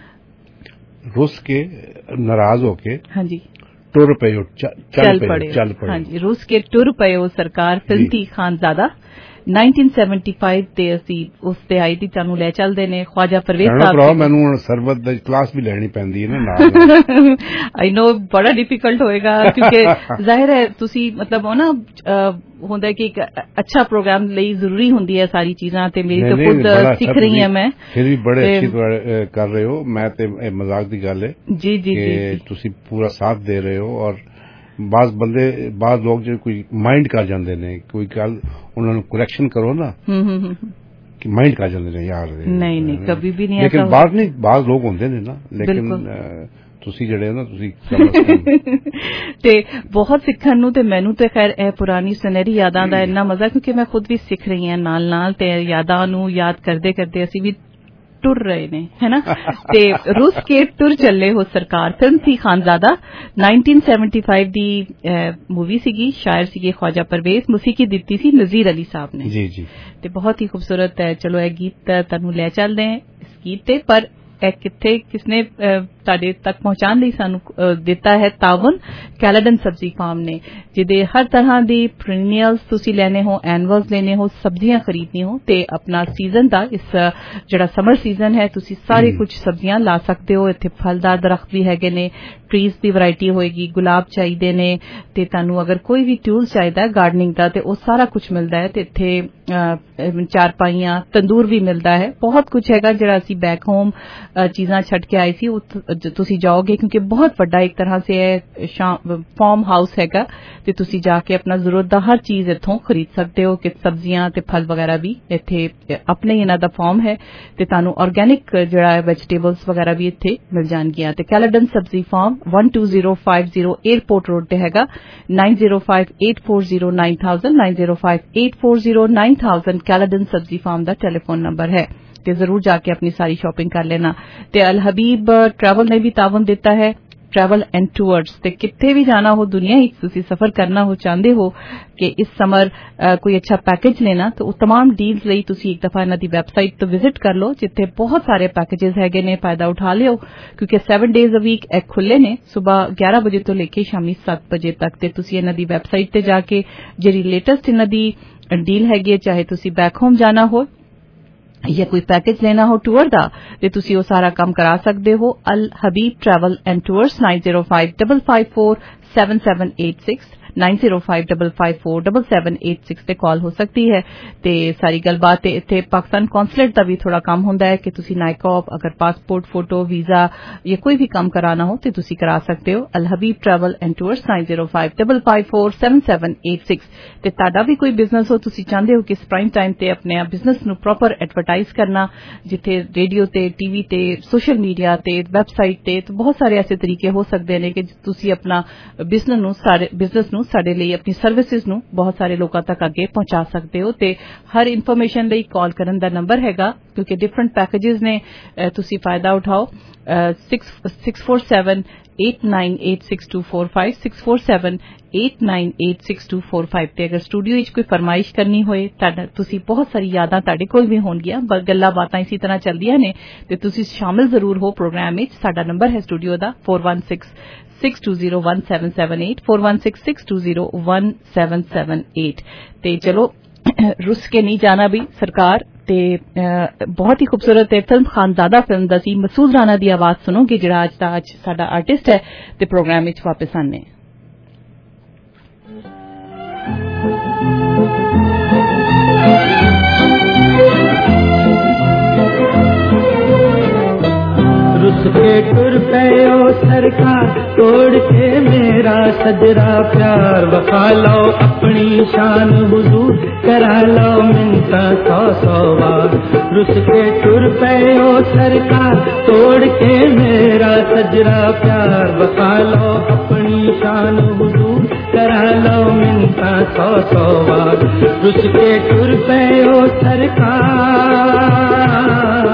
रूस के नाराज होके हाँ जी तुर पे हो चल पड़े हाँ जी रूस के तुर पे हो सरकार फिल्म थी खानजादा 1975 ते ਅਸੀਂ ਉਸ ਤੇ ਆਈ ਦੀ ਤੁਹਾਨੂੰ ਲੈ ਚੱਲਦੇ ਨੇ ख्वाजा परवेज साहब ਮੈਨੂੰ ਹੁਣ ਸਰਬਤ ਦੀ ਕਲਾਸ ਵੀ ਲੈਣੀ ਪੈਂਦੀ ਹੈ ਨਾ ਨਾਲ ਆਈ ਨੋ ਬੜਾ ਡਿਫਿਕਲਟ ਹੋਏਗਾ ਕਿਉਂਕਿ ਜ਼ਾਹਿਰ ਹੈ ਤੁਸੀਂ ਮਤਲਬ ਨਾ ਹੁੰਦਾ ਕਿ ਇੱਕ ਅੱਛਾ ਪ੍ਰੋਗਰਾਮ ਲਈ ਜ਼ਰੂਰੀ ਹੁੰਦੀ ਹੈ ਸਾਰੀ ਚੀਜ਼ਾਂ ਤੇ ਮੇਰੀ ਤਾਂ ਖੁਦ ਸਿੱਖ ਰਹੀ ਹਾਂ ਮੈਂ ਫਿਰ ਵੀ ਬੜੇ ਅੱਛੀ ਕਰ ਰਹੇ ਹੋ ਮੈਂ ਤੇ ਮਜ਼ਾਕ ਦੀ ਗੱਲ ਹੈ ਜੀ ਜੀ ਜੀ ਤੁਸੀਂ ਪੂਰਾ ਸਾਥ ਦੇ ਰਹੇ ਹੋ ਔਰ ਬਾਜ਼ ਲੋਕ ਜਿਹੜੇ ਕੋਈ ਮਾਈਂਡ ਕਰ ਜਾਂਦੇ ਨੇ ਕੋਈ ਗੱਲ ਉਹਨਾਂ ਨੂੰ ਕਰੈਕਸ਼ਨ ਕਰੋ ਨਾ ਕਿ ਮਾਈਂਡ ਕਰ ਜਾਂਦੇ ਨੇ ਯਾਰ ਨਹੀਂ ਨਹੀਂ ਕभी भी नहीं ਲੇਕਿਨ ਬਾਜ਼ ਲੋਕ ਹੁੰਦੇ ਨੇ ਨਾ ਲੇਕਿਨ ਤੁਸੀਂ ਜਿਹੜੇ ਨਾ ਤੁਸੀਂ ਸਮਝਦੇ ਤੇ ਬਹੁਤ ਸਿੱਖਣ ਨੂੰ ਤੇ ਮੈਨੂੰ ਤੇ ਖੈਰ ਇਹ ਪੁਰਾਣੀ ਸੁਨਹਿਰੀ ਯਾਦਾਂ ਦਾ ਇੰਨਾ ਮਜ਼ਾ ਕਿਉਂਕਿ ਮੈਂ ਖੁਦ ਵੀ ਸਿੱਖ ਰਹੀ ਹਾਂ ਨਾਲ ਨਾਲ ਤੇ ਯਾਦਾਂ ਨੂੰ ਯਾਦ ਕਰਦੇ ਕਰਦੇ ਅਸੀਂ ਵੀ टुर रहे ने है ना ते रूस के टुर चले हो सरकार फिल्म थी खानजादा 1975 दी मूवी सीगी शायर सीगे ख्वाजा परवेज मुसीकी दिती सी नजीर अली साहब ने जी जी ते बहुत ही खूबसूरत है चलो ये गीत तनु ले चलदे हैं इस गीत ते पर किथे किसने ਤੁਹਾਡੇ तक पहुंचाने ਲਈ ਸਾਨੂੰ ਦਿੱਤਾ ਹੈ ਤਾਵਨ ਕੈਲੇਡਨ ਸਬਜ਼ੀ ਫਾਰਮ ਨੇ ਜਿਹਦੇ ਹਰ ਤਰ੍ਹਾਂ ਦੀ ਪੀਰੀਅਨਸ ਤੁਸੀਂ ਲੈਣੇ ਹੋ ਐਨੂਅਲਸ ਲੈਣੇ ਹੋ ਸਬਜ਼ੀਆਂ ਖਰੀਦਣੀ ਹੋ ਤੇ ਆਪਣਾ ਸੀਜ਼ਨ ਦਾ ਇਸ ਜਿਹੜਾ ਸਮਰ ਸੀਜ਼ਨ ਹੈ ਤੁਸੀਂ ਸਾਰੇ ਕੁਝ ਸਬਜ਼ੀਆਂ ਲਾ ਸਕਦੇ ਹੋ ਇੱਥੇ ਫਲਦਾਰ ਦਰਖਤ ਵੀ ਹੈਗੇ ਨੇ ਟਰੀਜ਼ ਦੀ ਵੈਰਾਈਟੀ ਹੋਏਗੀ ਗੁਲਾਬ ਚਾਹੀਦੇ ਨੇ ਤੇ ਤੁਹਾਨੂੰ ਅਗਰ ਕੋਈ ਵੀ ਟੂਲ ਚਾਹੀਦਾ ਹੈ ਗਾਰਡਨਿੰਗ ਦਾ ਤੇ ਉਹ ਸਾਰਾ ਕੁਝ ਮਿਲਦਾ ਹੈ ਤੇ ਇੱਥੇ ਚਾਰਪਾਈਆਂ ਤੰਦੂਰ ਵੀ ਮਿਲਦਾ ਹੈ ਬਹੁਤ ਕੁਝ ਹੈਗਾ ਜਿਹੜਾ ਅਸੀਂ ਬੈਕ ਹੋਮ ਚੀਜ਼ਾਂ ਛੱਡ ਕੇ ਆਏ ਸੀ ਤੁਸੀਂ ਜਾਓਗੇ ਕਿਉਂਕਿ ਬਹੁਤ ਵੱਡਾ ਇੱਕ ਤਰ੍ਹਾਂ ਸੇ ਫਾਰਮ ਹਾਊਸ ਹੈਗਾ ਤੇ ਤੁਸੀਂ ਜਾ ਕੇ ਆਪਣਾ ਜ਼ਰੂਰਤ ਦਾ ਹਰ ਚੀਜ਼ ਇੱਥੋਂ ਖਰੀਦ ਸਕਦੇ ਹੋ ਕਿ ਸਬਜ਼ੀਆਂ ਤੇ ਫਲ ਵਗੈਰਾ ਵੀ ਇੱਥੇ ਆਪਣੇ ਇਹਨਾਂ ਦਾ ਫਾਰਮ ਹੈ ਤੇ ਤੁਹਾਨੂੰ ਆਰਗੈਨਿਕ ਜਿਹੜਾ ਹੈ ਵੈਜੀਟੇਬਲਸ ਵਗੈਰਾ ਵੀ ਇੱਥੇ ਮਿਲ ਜਾਣਗੀਆਂ ਤੇ ਕੈਲੇਡਨ ਸਬਜ਼ੀ ਫਾਰਮ 12050 에어ਪੋਰਟ ਰੋਡ ਤੇ ਹੈਗਾ 9058409000 9058409000 ਕੈਲੇਡਨ ਸਬਜ਼ੀ ਫਾਰਮ ਦਾ ਟੈਲੀਫੋਨ ਨੰਬਰ ਹੈ ਤੇ ਜ਼ਰੂਰ ਜਾके अपनी सारी शॉपिंग कर लेना ते अल हबीब ट्रैवल ने भी तावन दिता है ट्रैवल एंड टूर्स ते किथे भी जाना हो दुनिया ही तुसी सफर करना हो चाहते हो कि इस समर कोई अच्छा पैकेज लेना तो तमाम डील्स ਲਈ ਤੁਸੀਂ ਇੱਕ ਦਫਾ ਇਹਨਾਂ ਦੀ ਵੈਬਸਾਈਟ ਤੋਂ ਵਿਜ਼ਿਟ ਕਰ ਲਓ ਜਿੱਥੇ ਬਹੁਤ ਸਾਰੇ ਪੈਕੇजेस ਹੈਗੇ ਨੇ ਫਾਇਦਾ ਉਠਾ ਲਿਓ ਕਿਉਂਕਿ 7 ਡੇਜ਼ ਅ ਵੀਕ ਇਹ ਖੁੱਲੇ ਨੇ ਸਵੇਰ 11 ਵਜੇ ਤੋਂ ਲੈ ਕੇ ਸ਼ਾਮੀ 7 ਵਜੇ ਤੱਕ ਤੇ ਤੁਸੀਂ ਇਹਨਾਂ ਦੀ ਵੈਬਸਾਈਟ ਤੇ ਜਾ ਕੇ ਜਿਹੜੀ ਲੇਟੈਸਟ ਇਹਨਾਂ ਦੀ ਡੀਲ ਹੈਗੀ ਚਾਹੇ ਤੁਸੀਂ ਬੈਕ ਹੋਮ ਜਾਣਾ ਹੋ ਜਾਂ ਕੋਈ ਪੈਕੇਜ ਲੈਣਾ ਹੋ ਟੂਰ ਦਾ ਤੇ ਤੁਸੀਂ ਉਹ ਸਾਰਾ ਕੰਮ ਕਰਾ ਸਕਦੇ ਹੋ। Al Habib travel and tours 9055547786 9055547786 ਤੇ ਕਾਲ ਹੋ ਸਕਦੀ ਹੈ ਤੇ ਸਾਰੀ ਗੱਲਬਾਤ ਤੇ ਇੱਥੇ ਪਾਕਿਸਤਾਨ ਕੌਂਸਲੇਟ ਦਾ ਵੀ ਥੋੜਾ ਕੰਮ ਹੁੰਦਾ ਹੈ ਕਿ ਤੁਸੀਂ ਨਾਇਕੋਪ ਅਗਰ ਪਾਸਪੋਰਟ ਫੋਟੋ ਵੀਜ਼ਾ ਜਾਂ ਕੋਈ ਵੀ ਕੰਮ ਕਰਾਣਾ ਹੋ ਤੇ ਤੁਸੀਂ ਕਰਾ ਸਕਦੇ ਹੋ। Al Habib travel and tours 9055547786 ਤੇ ਤੁਹਾਡਾ ਵੀ ਕੋਈ ਬਿਜ਼ਨਸ ਹੋ ਤੁਸੀਂ ਚਾਹੁੰਦੇ ਹੋ ਕਿ ਪ੍ਰਾਈਮ ਟਾਈਮ ਤੇ ਆਪਣੇ ਬਿਜ਼ਨਸ ਨੂੰ ਪ੍ਰੋਪਰ ਐਡਵਰਟਾਈਜ਼ ਕਰਨਾ ਜਿੱਥੇ ਰੇਡੀਓ ਤੇ ਟੀਵੀ ਤੇ ਸੋਸ਼ਲ ਮੀਡੀਆ ਤੇ ਵੈਬਸਾਈਟ ਤੇ ਬਹੁਤ ਸਾਰੇ ਐਸੇ ਤਰੀਕੇ ਹੋ ਸਕਦੇ ਨੇ ਕਿ ਤੁਸੀਂ ਆਪਣਾ ਬਿਜ਼ਨਸ ਨੂੰ ਸਾਡੇ ਲਈ ਆਪਣੀ ਸਰਵਿਸਿਜ਼ ਨੂੰ ਬਹੁਤ ਸਾਰੇ ਲੋਕਾਂ ਤੱਕ ਅੱਗੇ ਪਹੁੰਚਾ ਸਕਦੇ ਹੋ ਤੇ ਹਰ ਇਨਫੋਰਮੇਸ਼ਨ ਲਈ ਕਾਲ ਕਰਨ ਦਾ ਨੰਬਰ ਹੈਗਾ ਕਿਉਂਕਿ ਡਿਫਰੈਂਟ ਪੈਕੇजेस ਨੇ ਤੁਸੀਂ ਫਾਇਦਾ ਉਠਾਓ 647-898-6245 647-898-6245 ਤੇ ਅਗਰ ਸਟੂਡੀਓ ਵਿੱਚ ਕੋਈ ਫਰਮਾਇਸ਼ ਕਰਨੀ ਹੋਏ ਤੁਸੀਂ ਬਹੁਤ ਸਾਰੀ ਯਾਦਾਂ ਤੁਹਾਡੇ ਕੋਲ ਵੀ ਹੋਣਗੀਆਂ ਗੱਲਾਂ ਬਾਤਾਂ ਇਸੇ ਤਰ੍ਹਾਂ ਚੱਲਦੀਆਂ ਨੇ ਤੇ ਤੁਸੀਂ ਸ਼ਾਮਿਲ ਜ਼ਰੂਰ ਹੋ ਪ੍ਰੋਗਰਾਮ ਵਿੱਚ। ਸਾਡਾ ਨੰਬਰ ਹੈ ਸਟੂਡੀਓ ਦਾ 4166201778 4166201778 ਤੇ ਚਲੋ रुस के नहीं जाना भी सरकार ते बहुत ही खूबसूरत है फिल्म खानजादा फिल्म दा सी मसूद राणा दी आवाज सुनोगे जिहड़ा अज दा साडा आर्टिस्ट है ते प्रोग्राम विच वापस आने। रुस के टुर पयो सरकार तोड़ के मेरा सजरा प्यार वफा लो अपनी शान हुजूर करा लो मिन्नता सौ सौ बार। रुस के टुर पयो सरकार तोड़ के मेरा सजरा प्यार वफा लो अपनी शान हुजूर करा लो मिन्नता सौ सौ बार। रुस के टुर पयो सरकार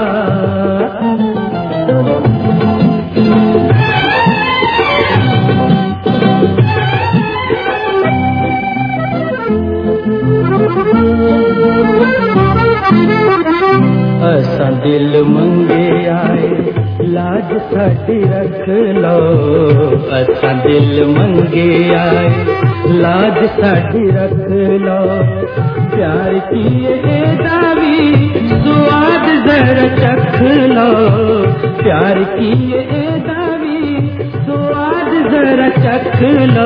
असा दिल मंगे आए लाज साडी रख लो। असा दिल मंगे आए लाज साडी रख लो। प्यार की ये दावी स्वाद जरा चख लो। प्यार की ये दावी स्वाद जरा चख लो।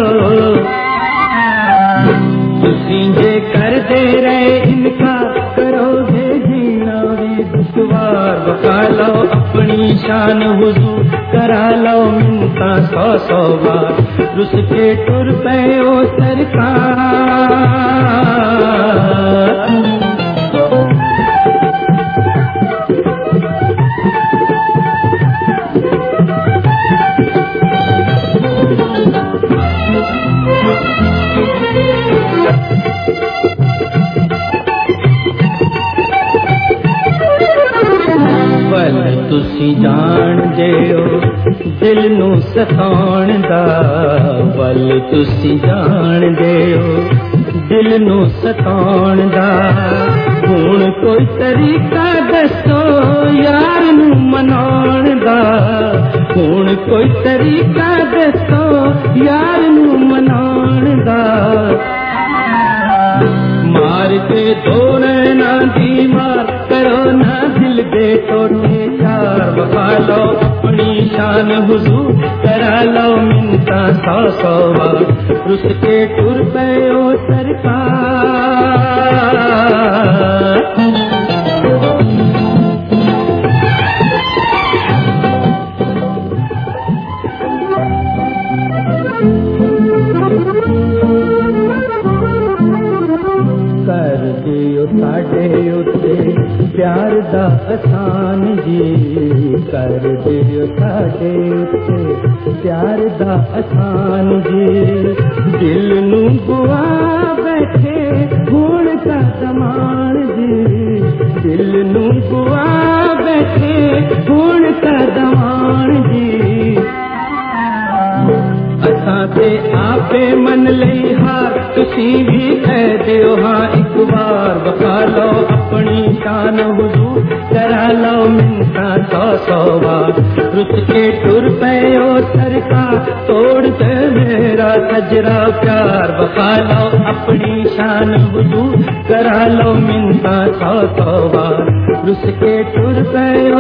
तुसी जे कर दे रहे इनका करोगे जीना भी दुश्वार। बता लो अपनी शान हुजूर करा लो मिन्नता सौ सौ बार। रुस के टुर पे ओ सरकार वल तुसी जान देओ दिल नू सताउण दा। वल तुसी जान देओ दिल नू सताउण दा। हुण कोई तरीका दसो यार नू मनाउण दा। हुण कोई तरीका दसो यार नू मनाउण दा। मार के दोने ना दी मार करो ना दिल दे टोटे चार। वफा लो अपनी शान हुजूर करा लो मिन्नता सौ सौ बार। रुस के टुर पे ओ सरकार कर दियो साडे उत्ते प्यार दा आसान जी। कर दियो साडे उत्ते प्यार दा आसान जी। दिल नू गुआ बैठे हुण का दमान जी। दिल नू गुआ बैठे हुण का दमान जी। असां ते आपे मन लई हार तुसी भी कह दियो हाँ एक बार। बता लो अपनी शान हुजूर करा लो मिन्नता सौ सौ बार। रुस के टुर पे ओ सरकार तोड़ दे मेरा सजरा प्यार। बता लो अपनी शान हुजूर करा लो मिन्नता सौ सौ बार। रुस के टुर पयो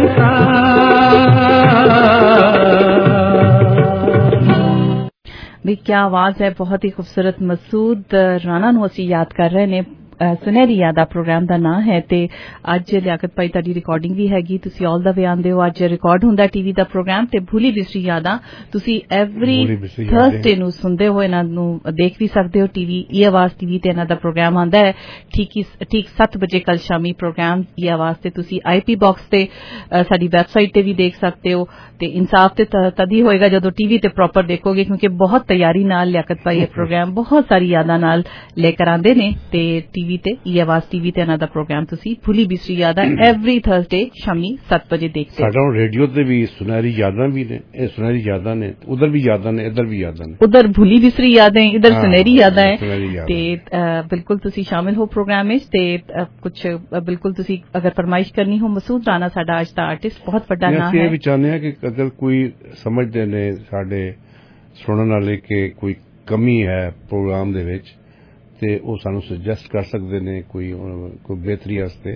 सरकार। भी क्या आवाज है, बहुत ही खूबसूरत। मसूद राणा ਨੂੰ ਅਸੀਂ ਯਾਦ ਕਰ ਰਹੇ ਨੇ। ਸੁਨਹਿਰੀ ਯਾਦਾਂ ਪ੍ਰੋਗਰਾਮ ਦਾ ਨਾਂ ਹੈ ਤੇ ਅੱਜ ਲਿਆਕਤ ਭਾਈ ਤੁਹਾਡੀ ਰਿਕਾਰਡਿੰਗ ਵੀ ਹੈਗੀ, ਤੁਸੀਂ ਆਲ ਦਾ ਵੇ ਆਉਂਦੇ ਹੋ। ਅੱਜ ਰਿਕਾਰਡ ਹੁੰਦਾ ਟੀਵੀ ਦਾ ਪ੍ਰੋਗਰਾਮ ਤੇ ਭੁੱਲੀ ਬਿਸਰੀ ਯਾਦਾਂ ਤੁਸੀਂ ਐਵਰੀ ਥਰਸਡੇ ਨੂੰ ਸੁਣਦੇ ਹੋ, ਇਹਨਾਂ ਨੂੰ ਦੇਖ ਵੀ ਸਕਦੇ ਹੋ ਟੀਵੀ ਇਹ ਆਵਾਜ਼ ਟੀਵੀ ਤੇ ਇਹਨਾਂ ਦਾ ਪ੍ਰੋਗਰਾਮ ਆਉਂਦਾ ਹੈ ਠੀਕ 7 ਵਜੇ ਕੱਲ ਸ਼ਾਮੀ ਪ੍ਰੋਗਰਾਮ ਇਹ ਆਵਾਜ਼ ਤੇ ਤੁਸੀਂ ਆਈਪੀ ਬਾਕਸ ਤੇ ਸਾਡੀ ਵੈਬਸਾਈਟ ਤੇ ਵੀ ਦੇਖ ਸਕਦੇ ਹੋ ਤੇ ਇਨਸਾਫ ਤੇ ਤਦ ਹੀ ਹੋਏਗਾ ਜਦੋਂ ਟੀਵੀ ਤੇ ਪ੍ਰੋਪਰ ਦੇਖੋਗੇ, ਕਿਉਂਕਿ ਬਹੁਤ ਤਿਆਰੀ ਨਾਲ ਲਿਆਕਤ ਭਾਈ ਇਹ ਪ੍ਰੋਗਰਾਮ ਬਹੁਤ ਸਾਰੀ ਯਾਦਾਂ ਨਾਲ ਲੈ ਕਰ ਆਉਂਦੇ ਨੇ ਤੇ ਟੀਵੀ ਤੇ ਇਹ ਆਵਾਜ਼ ਟੀਵੀ ਤੇ ਇਹਨਾਂ ਦਾ ਪ੍ਰੋਗਰਾਮ ਤੁਸੀਂ ਭੁੱਲੀ ਬਿਸਰੀ ਯਾਦਾਂ ਐਵਰੀ ਥਰਸਡੇ ਸ਼ਾਮੀ 7 ਵਜੇ ਦੇਖਦੇ ਹੋ। ਸਾਡਾ ਰੇਡੀਓ ਤੇ ਵੀ ਸੁਨਹਿਰੀ ਯਾਦਾਂ ਵੀ ਨੇ, ਇਹ ਸੁਨਹਿਰੀ ਯਾਦਾਂ ਨੇ, ਉਧਰ ਵੀ ਯਾਦਾਂ ਨੇ, ਇੱਧਰ ਵੀ ਯਾਦਾਂ ਨੇ, ਉਧਰ ਭੁੱਲੀ ਬਿਸਰੀ ਯਾਦਾਂ ਇੱਧਰ ਸੁਨਹਿਰੀ ਯਾਦਾਂ ਹੈ ਤੇ ਬਿਲਕੁਲ ਤੁਸੀਂ ਸ਼ਾਮਿਲ ਹੋ ਪ੍ਰੋਗਰਾਮ ਵਿੱਚ ਤੇ ਕੁਝ ਬਿਲਕੁਲ ਤੁਸੀਂ ਅਗਰ ਫਰਮਾਇਸ਼ ਕਰਨੀ ਹੋ। ਮਸੂਦ ਰਾਣਾ ਸਾਡਾ ਅੱਜ ਦਾ ਆਰਟਿਸਟ ਬਹੁਤ ਵੱਡਾ ਨਾਮ ਹੈ। ਅਸੀਂ ਇਹ ਵੀ ਚਾਹੁੰਦੇ ਹਾਂ ਕਿ ਅਗਰ ਕੋਈ ਸਮਝਦੇ ਨੇ ਸਾਡੇ ਸੁਣਨ ਵਾਲੇ ਕਿ ਕੋਈ ਕਮੀ ਹੈ ਪ੍ਰੋਗਰਾਮ ਦੇ ਵਿੱਚ ਤੇ ਉਹ ਸਾਨੂੰ ਸੁਜੈਸਟ ਕਰ ਸਕਦੇ ਨੇ ਕੋਈ ਬਿਹਤਰੀ ਵਾਸਤੇ।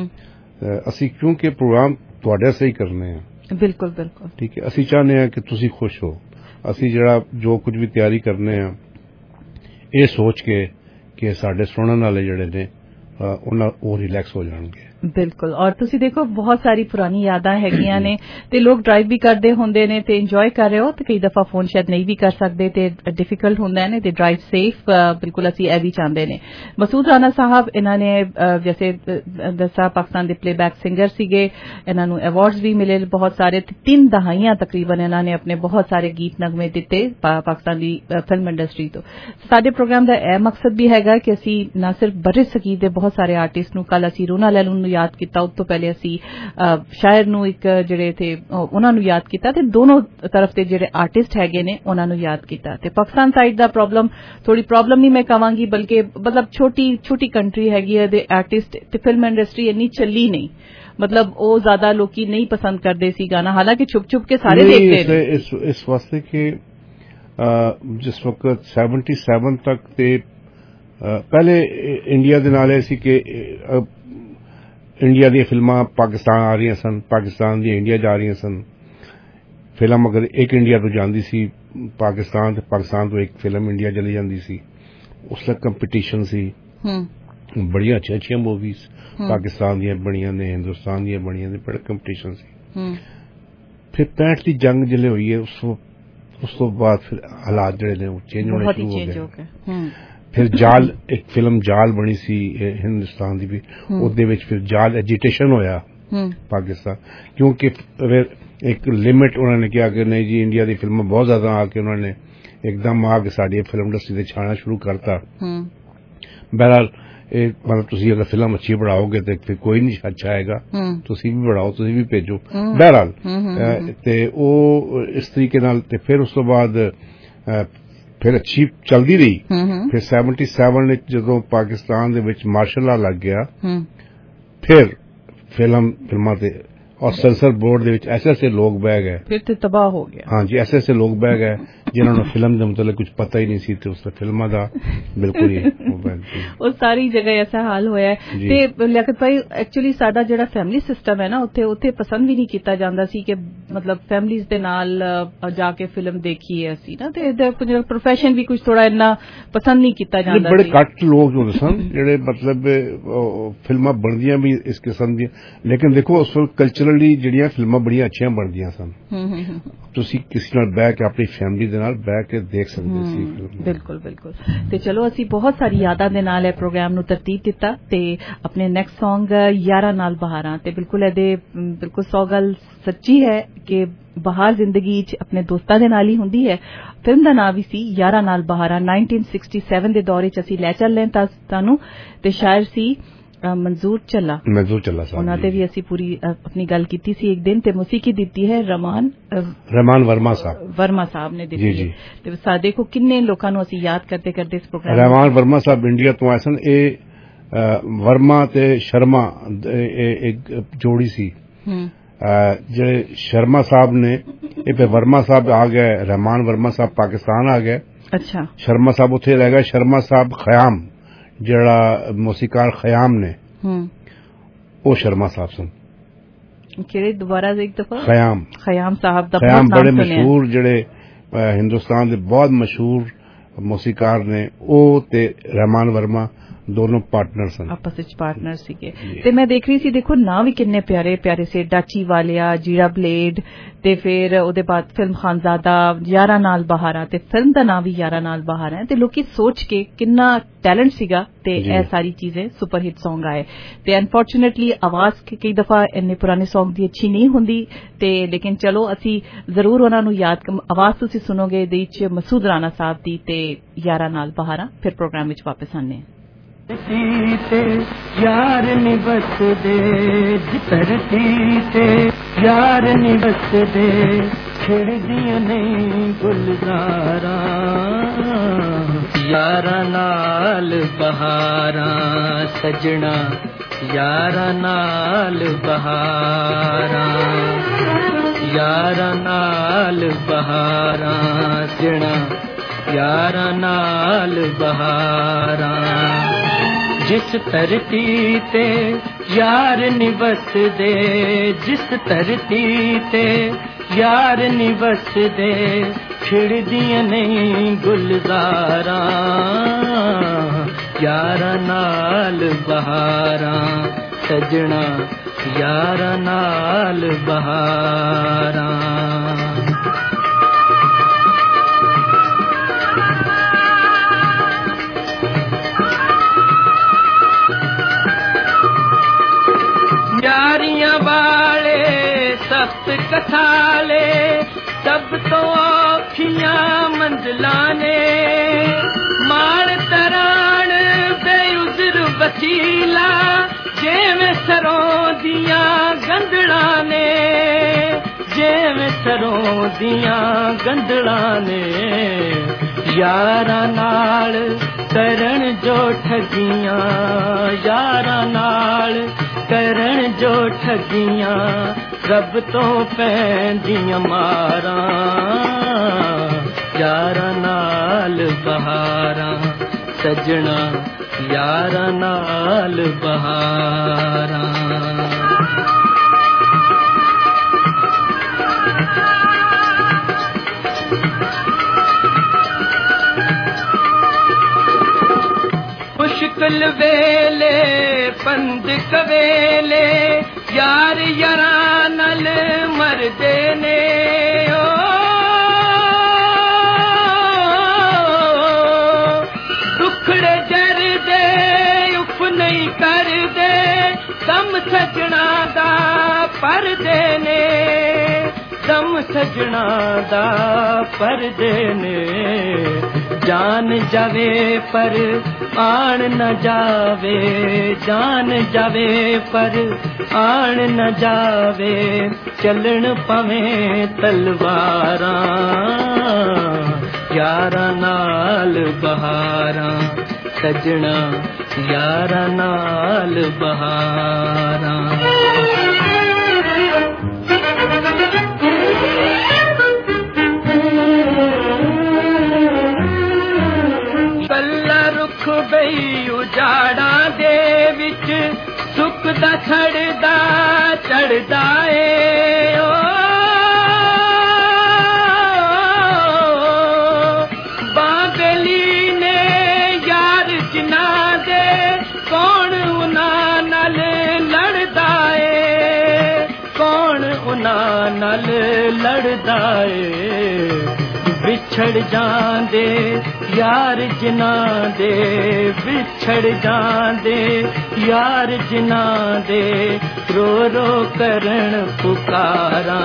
ਅਸੀਂ ਕਿਉਂਕਿ ਪ੍ਰੋਗਰਾਮ ਤੁਹਾਡੇ ਸੇ ਹੀ ਕਰਨੇ ਆ। ਬਿਲਕੁਲ ਬਿਲਕੁਲ ਠੀਕ ਹੈ। ਅਸੀਂ ਚਾਹੁੰਦੇ ਹਾਂ ਕਿ ਤੁਸੀਂ ਖੁਸ਼ ਹੋ। ਅਸੀਂ ਜਿਹੜਾ ਜੋ ਕੁਝ ਵੀ ਤਿਆਰੀ ਕਰਨੇ ਆ ਇਹ ਸੋਚ ਕੇ ਕਿ ਸਾਡੇ ਸੁਣਨ ਵਾਲੇ ਜਿਹੜੇ ਨੇ ਉਹਨਾਂ ਉਹ ਰਿਲੈਕਸ ਹੋ ਜਾਣਗੇ। ਬਿਲਕੁਲ। ਔਰ ਤੁਸੀਂ ਦੇਖੋ ਬਹੁਤ ਸਾਰੀ ਪੁਰਾਣੀ ਯਾਦਾਂ ਹੈਗੀਆਂ ਨੇ ਤੇ ਲੋਕ ਡਰਾਈਵ ਵੀ ਕਰਦੇ ਹੁੰਦੇ ਨੇ ਤੇ ਇੰਜੋਏ ਕਰ ਰਹੇ ਹੋ ਤੇ ਕਈ ਦਫਾ ਫੋਨ ਸ਼ਾਇਦ ਨਹੀਂ ਵੀ ਕਰ ਸਕਦੇ ਤੇ ਡਿਫਿਕਲਟ ਹੁੰਦਾ ਨੇ ਤੇ ਡਰਾਈਵ ਸੇਫ ਬਿਲਕੁਲ ਅਸੀਂ ਇਹ ਵੀ ਚਾਹੁੰਦੇ ਨੇ। ਮਸੂਦ ਰਾਣਾ ਸਾਹਿਬ ਇਹਨਾਂ ਨੇ ਜੈਸੇ ਦਸਾ ਪਾਕਿਸਤਾਨ ਦੇ ਪਲੇਬੈਕ ਸਿੰਗਰ ਸੀਗੇ, ਇਹਨਾਂ ਨੂੰ ਅਵਾਰਡਸ ਵੀ ਮਿਲੇ ਬਹੁਤ ਸਾਰੇ। 3 ਦਹਾਈਆਂ ਤਕਰੀਬਨ ਇਹਨਾਂ ਨੇ ਆਪਣੇ ਬਹੁਤ ਸਾਰੇ ਗੀਤ ਨਗਮੇ ਦਿੱਤੇ ਪਾਕਿਸਤਾਨ ਦੀ ਫਿਲਮ ਇੰਡਸਟਰੀ ਤੋਂ। ਸਾਡੇ ਪ੍ਰੋਗਰਾਮ ਦਾ ਇਹ ਮਕਸਦ ਵੀ ਹੈਗਾ ਕਿ ਅਸੀਂ ਨਾ ਸਿਰਫ ਬਰੇ ਸਗੀਰ ਦੇ ਬਹੁਤ ਸਾਰੇ ਆਰਟਿਸਟ ਨੂੰ, ਕੱਲ ਅਸੀਂ ਰੂਨਾ ਲੈਲੂ ਨੂੰ ਯਾਦ ਕੀਤਾ, ਉਸ ਤੋਂ ਪਹਿਲੇ ਅਸੀਂ ਸ਼ਾਇਰ ਨੂੰ ਇੱਕ ਜਿਹੜੇ ਥੇ ਉਹਨਾਂ ਨੂੰ ਯਾਦ ਕੀਤਾ ਤੇ ਦੋਨੋਂ ਤਰਫ ਦੇ ਜਿਹੜੇ ਆਰਟਿਸਟ ਹੈਗੇ ਨੇ ਉਹਨਾਂ ਨੂੰ ਯਾਦ ਕੀਤਾ। ਤੇ ਪਾਕਿਸਤਾਨ ਸਾਈਡ ਦਾ ਪ੍ਰੋਬਲਮ ਥੋੜੀ ਪ੍ਰੋਬਲਮ ਨਹੀਂ ਮੈਂ ਕਹਾਂਗੀ ਬਲਕਿ ਮਤਲਬ ਛੋਟੀ ਕੰਟਰੀ ਹੈਗੀ ਹੈ ਦੇ ਆਰਟਿਸਟ ਤੇ ਫਿਲਮ ਇੰਡਸਟਰੀ ਇੰਨੀ ਚੱਲੀ ਨਹੀਂ, ਮਤਲਬ ਉਹ ਜ਼ਿਆਦਾ ਲੋਕੀ ਨਹੀਂ ਪਸੰਦ ਕਰਦੇ ਸੀ ਗਾਣਾ, ਹਾਲਾਂਕਿ ਛੁਪ ਕੇ ਸਾਰੇ ਦੇਖਦੇ ਨੇ। ਇਸ ਵਾਸਤੇ ਕਿ ਜਿਸ ਵਕਤ 77 ਤੱਕ ਤੇ ਪਹਿਲੇ ਇੰਡੀਆ ਦੇ ਨਾਲ ਇਹ ਸੀ ਕਿ ਇੰਡੀਆ ਦੀਆਂ ਫਿਲਮਾਂ ਪਾਕਿਸਤਾਨ ਆ ਰਹੀਆਂ ਸਨ, ਪਾਕਿਸਤਾਨ ਦੀਆਂ ਇੰਡੀਆ ਜਾ ਰਹੀਆਂ ਸਨ। ਫਿਲਮ ਅਗਰ ਇੱਕ ਇੰਡੀਆ ਤੋਂ ਜਾਂਦੀ ਸੀ ਪਾਕਿਸਤਾਨ ਤੇ ਪਾਕਿਸਤਾਨ ਤੋਂ ਇੱਕ ਫਿਲਮ ਇੰਡੀਆ ਚਲੀ ਜਾਂਦੀ ਸੀ। ਉਸ ਦਾ ਕੰਪੀਟੀਸ਼ਨ ਸੀ। ਬੜੀਆਂ ਅੱਛੀਆਂ ਮੂਵੀਜ਼ ਪਾਕਿਸਤਾਨ ਦੀਆਂ ਬਣੀਆਂ ਨੇ, ਹਿੰਦੁਸਤਾਨ ਦੀਆਂ ਬਣੀਆਂ ਨੇ, ਬੜਾ ਕੰਪੀਟੀਸ਼ਨ ਸੀ। ਫਿਰ 65 ਦੀ ਜੰਗ ਜਿਹੜੇ ਹੋਈ ਹੈ ਉਸ ਤੋਂ ਬਾਅਦ ਫਿਰ ਹਾਲਾਤ ਜਿਹੜੇ ਨੇ ਉਹ ਚੇਂਜ ਹੋਣੇ ਸ਼ੁਰੂ ਹੋ ਗਏ। ਫਿਰ ਜਾਲ ਇੱਕ ਫਿਲਮ ਜਾਲ ਬਣੀ ਸੀ ਹਿੰਦੁਸਤਾਨ ਦੀ ਵੀ, ਉਹਦੇ ਵਿੱਚ ਫਿਰ ਜਾਲ ਐਜੀਟੇਸ਼ਨ ਹੋਇਆ ਪਾਕਿਸਤਾਨ, ਕਿਉਂਕਿ ਫਿਰ ਇੱਕ ਲਿਮਿਟ ਉਹਨਾਂ ਨੇ ਕਿਹਾ ਕਿ ਨਹੀਂ ਜੀ ਇੰਡੀਆ ਦੀ ਫਿਲਮਾਂ ਬਹੁਤ ਜ਼ਿਆਦਾ ਆ ਕੇ ਉਹਨਾਂ ਨੇ ਇੱਕਦਮ ਆ ਕੇ ਸਾਡੀ ਫਿਲਮ ਇੰਡਸਟਰੀ ਤੇ ਛਾਣਾ ਸ਼ੁਰੂ ਕਰਤਾ। ਬਹਰਹਾਲ ਇਹ ਮਤਲਬ ਤੁਸੀਂ ਅਗਰ ਫਿਲਮ ਅੱਛੀ ਬਣਾਓਗੇ ਤੇ ਫਿਰ ਕੋਈ ਨਹੀਂ ਅੱਛਾ ਆਏਗਾ, ਤੁਸੀਂ ਵੀ ਬਣਾਓ, ਤੁਸੀਂ ਵੀ ਭੇਜੋ। ਬਹਰਹਾਲ ਤੇ ਉਹ ਇਸ ਤਰੀਕੇ ਨਾਲ ਤੇ ਫਿਰ ਉਸ ਤੋਂ ਬਾਅਦ ਫਿਰ ਅੱਛੀ ਚੱਲਦੀ ਰਹੀ। ਫਿਰ 77 ਵਿੱਚ ਜਦੋਂ ਪਾਕਿਸਤਾਨ ਦੇ ਵਿੱਚ ਮਾਰਸ਼ਲ ਲਾ ਲੱਗ ਗਿਆ ਫਿਰ ਫਿਲਮਾਂ ਤੇ ਔਰ ਸੈਂਸਰ ਬੋਰਡ ਦੇ ਵਿੱਚ ਐਸੇ ਲੋਕ ਬਹਿ ਗਏ, ਫਿਰ ਤੇ ਤਬਾਹ ਹੋ ਗਿਆ। ਹਾਂਜੀ, ਐਸੇ ਲੋਕ ਬਹਿ ਗਏ ਜਿਨ੍ਹਾਂ ਨੂੰ ਫਿਲਮ ਦੇ ਮਤਲਬ ਕੁਝ ਪਤਾ ਹੀ ਨਹੀਂ ਸੀ ਤੇ ਉਸ ਫਿਲਮਾਂ ਦਾ ਬਿਲਕੁਲ ਹੀ ਉਹ ਸਾਰੀ ਜਗ੍ਹਾ ਐਸਾ ਹਾਲ ਹੋਇਆ ਤੇ ਲਿਆਕਤ ਭਾਈ ਐਕਚੁਅਲੀ ਸਾਡਾ ਜਿਹੜਾ ਫੈਮਿਲੀ ਸਿਸਟਮ ਹੈ ਨਾ ਉੱਥੇ ਪਸੰਦ ਵੀ ਨਹੀਂ ਕੀਤਾ ਜਾਂਦਾ ਸੀ ਕਿ ਮਤਲਬ ਫੈਮਿਲੀਜ਼ ਦੇ ਨਾਲ ਜਾ ਕੇ ਫਿਲਮ ਦੇਖੀਏ ਅਸੀਂ ਨਾ, ਤੇ ਪ੍ਰੋਫੈਸ਼ਨ ਵੀ ਕੁਝ ਥੋੜਾ ਇੰਨਾ ਪਸੰਦ ਨਹੀਂ ਕੀਤਾ ਜਾਂਦਾ। ਬੜੇ ਘੱਟ ਲੋਕ ਹੁੰਦੇ ਸਨ ਜਿਹੜੇ ਮਤਲਬ ਫਿਲਮਾਂ ਬਣਦੀਆਂ ਵੀ ਇਸ ਕਿਸਮ ਦੀਆਂ, ਲੇਕਿਨ ਦੇਖੋ ਉਸ ਵਕਤ ਕਲਚਰਲੀ ਜਿਹੜੀਆਂ ਫਿਲਮਾਂ ਬੜੀਆਂ ਅੱਛੀਆਂ ਬਣਦੀਆਂ ਸਨ। ਤੁਸੀਂ ਕਿਸੇ ਨਾਲ ਬਹਿ ਕੇ ਆਪਣੀ ਫੈਮਿਲੀ ਦੇ ਨਾਲ ਬਹਿ ਕੇ ਦੇਖ ਸਕਦੇ ਸੀ। ਬਿਲਕੁਲ ਬਿਲਕੁਲ। ਤੇ ਚਲੋ ਅਸੀਂ ਬਹੁਤ ਸਾਰੀ ਯਾਦਾਂ ਦੇ ਨਾਲ ਇਹ ਪ੍ਰੋਗਰਾਮ ਨੂੰ ਤਰਤੀਬ ਦਿੱਤਾ ਤੇ ਆਪਣੇ ਨੈਕਸਟ ਸੌਂਗ ਯਾਰਾਂ ਨਾਲ ਬਹਾਰਾਂ ਤੇ ਬਿਲਕੁਲ ਇਹਦੇ ਬਿਲਕੁਲ 100 ਗੱਲ ਸੱਚੀ ਹੈ ਕਿ ਬਹਾਰ ਜ਼ਿੰਦਗੀ 'ਚ ਆਪਣੇ ਦੋਸਤਾਂ ਦੇ ਨਾਲ ਹੀ ਹੁੰਦੀ ਹੈ। ਫਿਲਮ ਦਾ ਨਾਮ ਵੀ ਸੀ ਯਾਰਾਂ ਨਾਲ ਬਹਾਰਾਂ। 1967 ਦੇ ਦੌਰ 'ਚ ਅਸੀਂ ਲੈ ਚੱਲੇ ਤੁਹਾਨੂੰ ਤੇ ਸ਼ਾਇਰ ਸੀ मंजूर चला साहब, ਉਹਨਾਂ ਤੇ ਵੀ ਅਸੀਂ ਪੂਰੀ ਆਪਣੀ ਗੱਲ ਕੀਤੀ ਸੀ ਇੱਕ ਦਿਨ ਤੇ ਮੌਸੀਕੀ ਦਿੱਤੀ ਹੈ ਰਮਾਨ ਵਰਮਾ ਸਾਹਿਬ ਨੇ ਦਿੱਤੀ ਹੈ। ਤੇ ਸਾਡੇ ਕੋ ਕਿੰਨੇ ਲੋਕਾਂ ਨੂੰ ਅਸੀਂ ਯਾਦ ਕਰਦੇ ਇਸ ਪ੍ਰੋਗਰਾਮ। ਰਮਾਨ ਵਰਮਾ ਸਾਹਿਬ ਇੰਡੀਆ ਤੋਂ ਆਏ ਸਨ। ਇਹ ਵਰਮਾ ਤੇ ਸ਼ਰਮਾ ਇੱਕ ਜੋੜੀ ਸੀ। ਜਿਹੜੇ ਸ਼ਰਮਾ ਸਾਹਿਬ ਨੇ ਇਹ ਫਿਰ ਵਰਮਾ ਸਾਹਿਬ ਆ ਗਏ, ਰਮਾਨ ਵਰਮਾ ਸਾਹਿਬ ਪਾਕਿਸਤਾਨ ਆ ਗਏ। ਅੱਛਾ। ਸ਼ਰਮਾ ਸਾਹਿਬ ਉੱਥੇ ਰਹਿ ਗਏ। ਸ਼ਰਮਾ ਸਾਹਿਬ ਖਿਆਮ ਜਿਹੜਾ ਮੌਸੀਕਾਰ ਖਿਆਮ ਨੇ वो शर्मा साहब सन। ਕਿਹੜੇ ਦੁਬਾਰਾ ਇੱਕ ਦਫਾ? खयाम साहब ਦਾ खयाम बड़े मशहूर ਜਿਹੜੇ हिंदुस्तान ਦੇ बहुत मशहूर ਮੌਸੀਕਾਰ ਨੇ, ਉਹ ਤੇ रहमान वर्मा ਦੋਨੋਂ ਪਾਰਟਨਰ ਸਨ, ਆਪਸ ਵਿੱਚ ਪਾਰਟਨਰ ਸੀਗੇ। ਤੇ ਮੈਂ ਦੇਖ ਰਹੀ ਸੀ, ਦੇਖੋ ਨਾਂ ਵੀ ਕਿੰਨੇ ਪਿਆਰੇ ਪਿਆਰੇ ਸੇ, ਡਾਚੀ ਵਾਲਿਆ, ਜੀਰਾ ਬਲੇਡ, ਤੇ ਫਿਰ ਉਹਦੇ ਬਾਅਦ ਫਿਲਮ ਖਾਨਜ਼ਾਦਾ, ਯਾਰਾਂ ਨਾਲ ਬਹਾਰਾਂ, ਤੇ ਫਿਲਮ ਦਾ ਨਾਂ ਵੀ ਯਾਰਾਂ ਨਾਲ ਬਹਾਰਾਂ ਹੈ। ਤੇ ਲੋਕੀ ਸੋਚ ਕੇ ਕਿੰਨਾ ਟੈਲੈਂਟ ਸੀਗਾ ਤੇ ਇਹ ਸਾਰੀ ਚੀਜ਼ें ਸੁਪਰ ਹਿੱਟ ਸੌਂਗ ਆਏ। ਤੇ ਅਨਫੋਰਚੂਨੇਟਲੀ ਆਵਾਜ਼ ਕਈ ਦਫਾ ਇੰਨੇ ਪੁਰਾਣੇ ਸੌਂਗ ਦੀ ਅੱਛੀ ਨਹੀਂ ਹੁੰਦੀ, ਤੇ ਲੇਕਿਨ ਚਲੋ ਅਸੀਂ ਜ਼ਰੂਰ ਉਹਨਾਂ ਨੂੰ ਯਾਦ, ਆਵਾਜ਼ ਤੁਸੀਂ ਸੁਣੋਗੇ ਇਹਦੇ ਵਿੱਚ ਮਸੂਦ ਰਾਣਾ ਸਾਹਿਬ ਦੀ ਤੇ ਯਾਰਾਂ ਨਾਲ ਬਹਾਰਾਂ। ਫਿਰ ਪ੍ਰੋਗਰਾਮ ਵਿੱਚ ਵਾਪਸ ਆਉਂਦੇ ਹਾਂ। ते यार निबस दे धरती ते यार निबस दे खिड़ दिया नहीं गुलजारा यारा नाल बहारा सजना यारा नाल बहारा यारा नाल बहारा सजना यारा नाल बहारा जिस धरती ते यार निवस दे जिस धरती ते यार निवस दे खिड़ दिया नहीं गुलजारा यारा नाल बहारा सजना यारा नाल बहारा यारियां वाले सख्त कसाले सब तो औखियां मंजिलाने मार तरान बेउज़र वसीला जेवें सरों दियां गंदड़ा ने जेवें सरों दियां गंदड़ा ने यारा नाल करन जो ठगियां यारा नाल करन जो ठगियां रब तो पैंदियां मारा यारा नाल बहारा सजना यारा नाल बहारा मुश्किल वेले पंद कवेले यार यारा नल मरदे ने ओ दुखड़े जर दे उफ नहीं कर दे दम सजना दा परदे ने दम सजना दा परदे ने जान जावे पर आन न जावे जान जावे पर आन न जावे चलन पवे तलवारा यारा नाल बहारा सजना यारा नाल बहारा कल्ला रुख बई उजाड़ा दे विच सुख दा छड़दा चढ़दा ए ओ बाबेली ने यार जिना दे कौन उना नाल लड़दा ए कौन उना नाल लड़दा ए बिछड़ जांदे यार जिना दे बिछड़ जांदे यार जिना दे रो रो करन पुकारा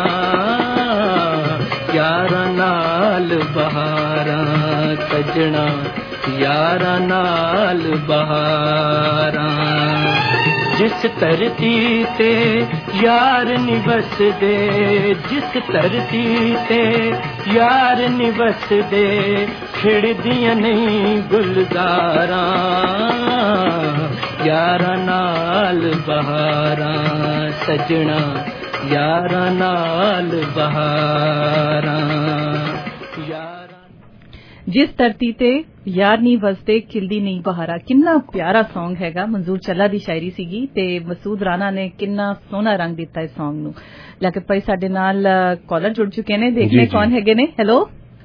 यारा नाल बहारा सजना यारा नाल बहारा जिस धरती ते यार निवस दे जिस धरती ते यार निवस दे खिड़ दिया नहीं गुलजारा यारा नाल बहारा सजना यारा नाल बहारा ਜਿਸ ਧਰਤੀ ਤੇ ਯਾਰ ਨਹੀਂ ਵਸਦੇ ਖਿਲਦੀ ਨਹੀਂ ਬਹਾਰਾ, ਕਿੰਨਾ ਪਿਆਰਾ Song ਹੈਗਾ। ਮਨਜ਼ੂਰ ਚੱਲਾ ਦੀ ਸ਼ਾਇਰੀ ਸੀਗੀ ਤੇ ਮਸੂਦ ਰਾਣਾ ਨੇ ਕਿੰਨਾ ਸੋਹਣਾ ਰੰਗ ਦਿੱਤਾ ਇਸ Song ਨੂੰ। ਲਿਆਕਤ ਭਾਈ ਸਾਡੇ ਨਾਲ ਕਾਲਰ ਜੁੜ ਚੁੱਕੇ ਨੇ, ਦੇਖਨੇ ਕੌਣ ਹੈਗੇ ਨੇ। ਹੈਲੋ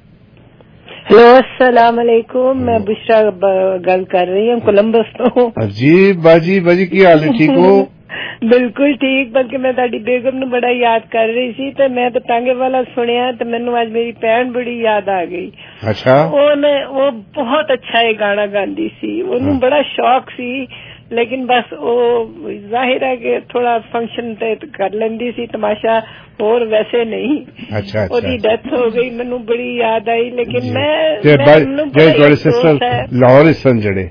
अस्सलाम वालेकुम, मैं बुशरा गल कर रही हूँ कोलंबस तो। जी बाजी की हाल है, ठीक हो? बिल्कुल ठीक, बल्कि मैं ताड़ी बेगम नूं बड़ा याद कर रही सी ते मैं तो टांगे वाला सुनिया तो मैनू आज मेरी भैन बड़ी याद आ गई। अच्छा। वो बहुत अच्छा ये गाना गांदी सी, ओनू बड़ा शौक सी, लेकिन बस वो जाहिर है कि थोड़ा फंक्शन ते कर लेंदी सी तमाशा, और वैसे नहीं। अच्छा। ओदी डेथ हो गई, मैनू बड़ी याद आई, लेकिन मैं सिस्टर लाहौर जड़े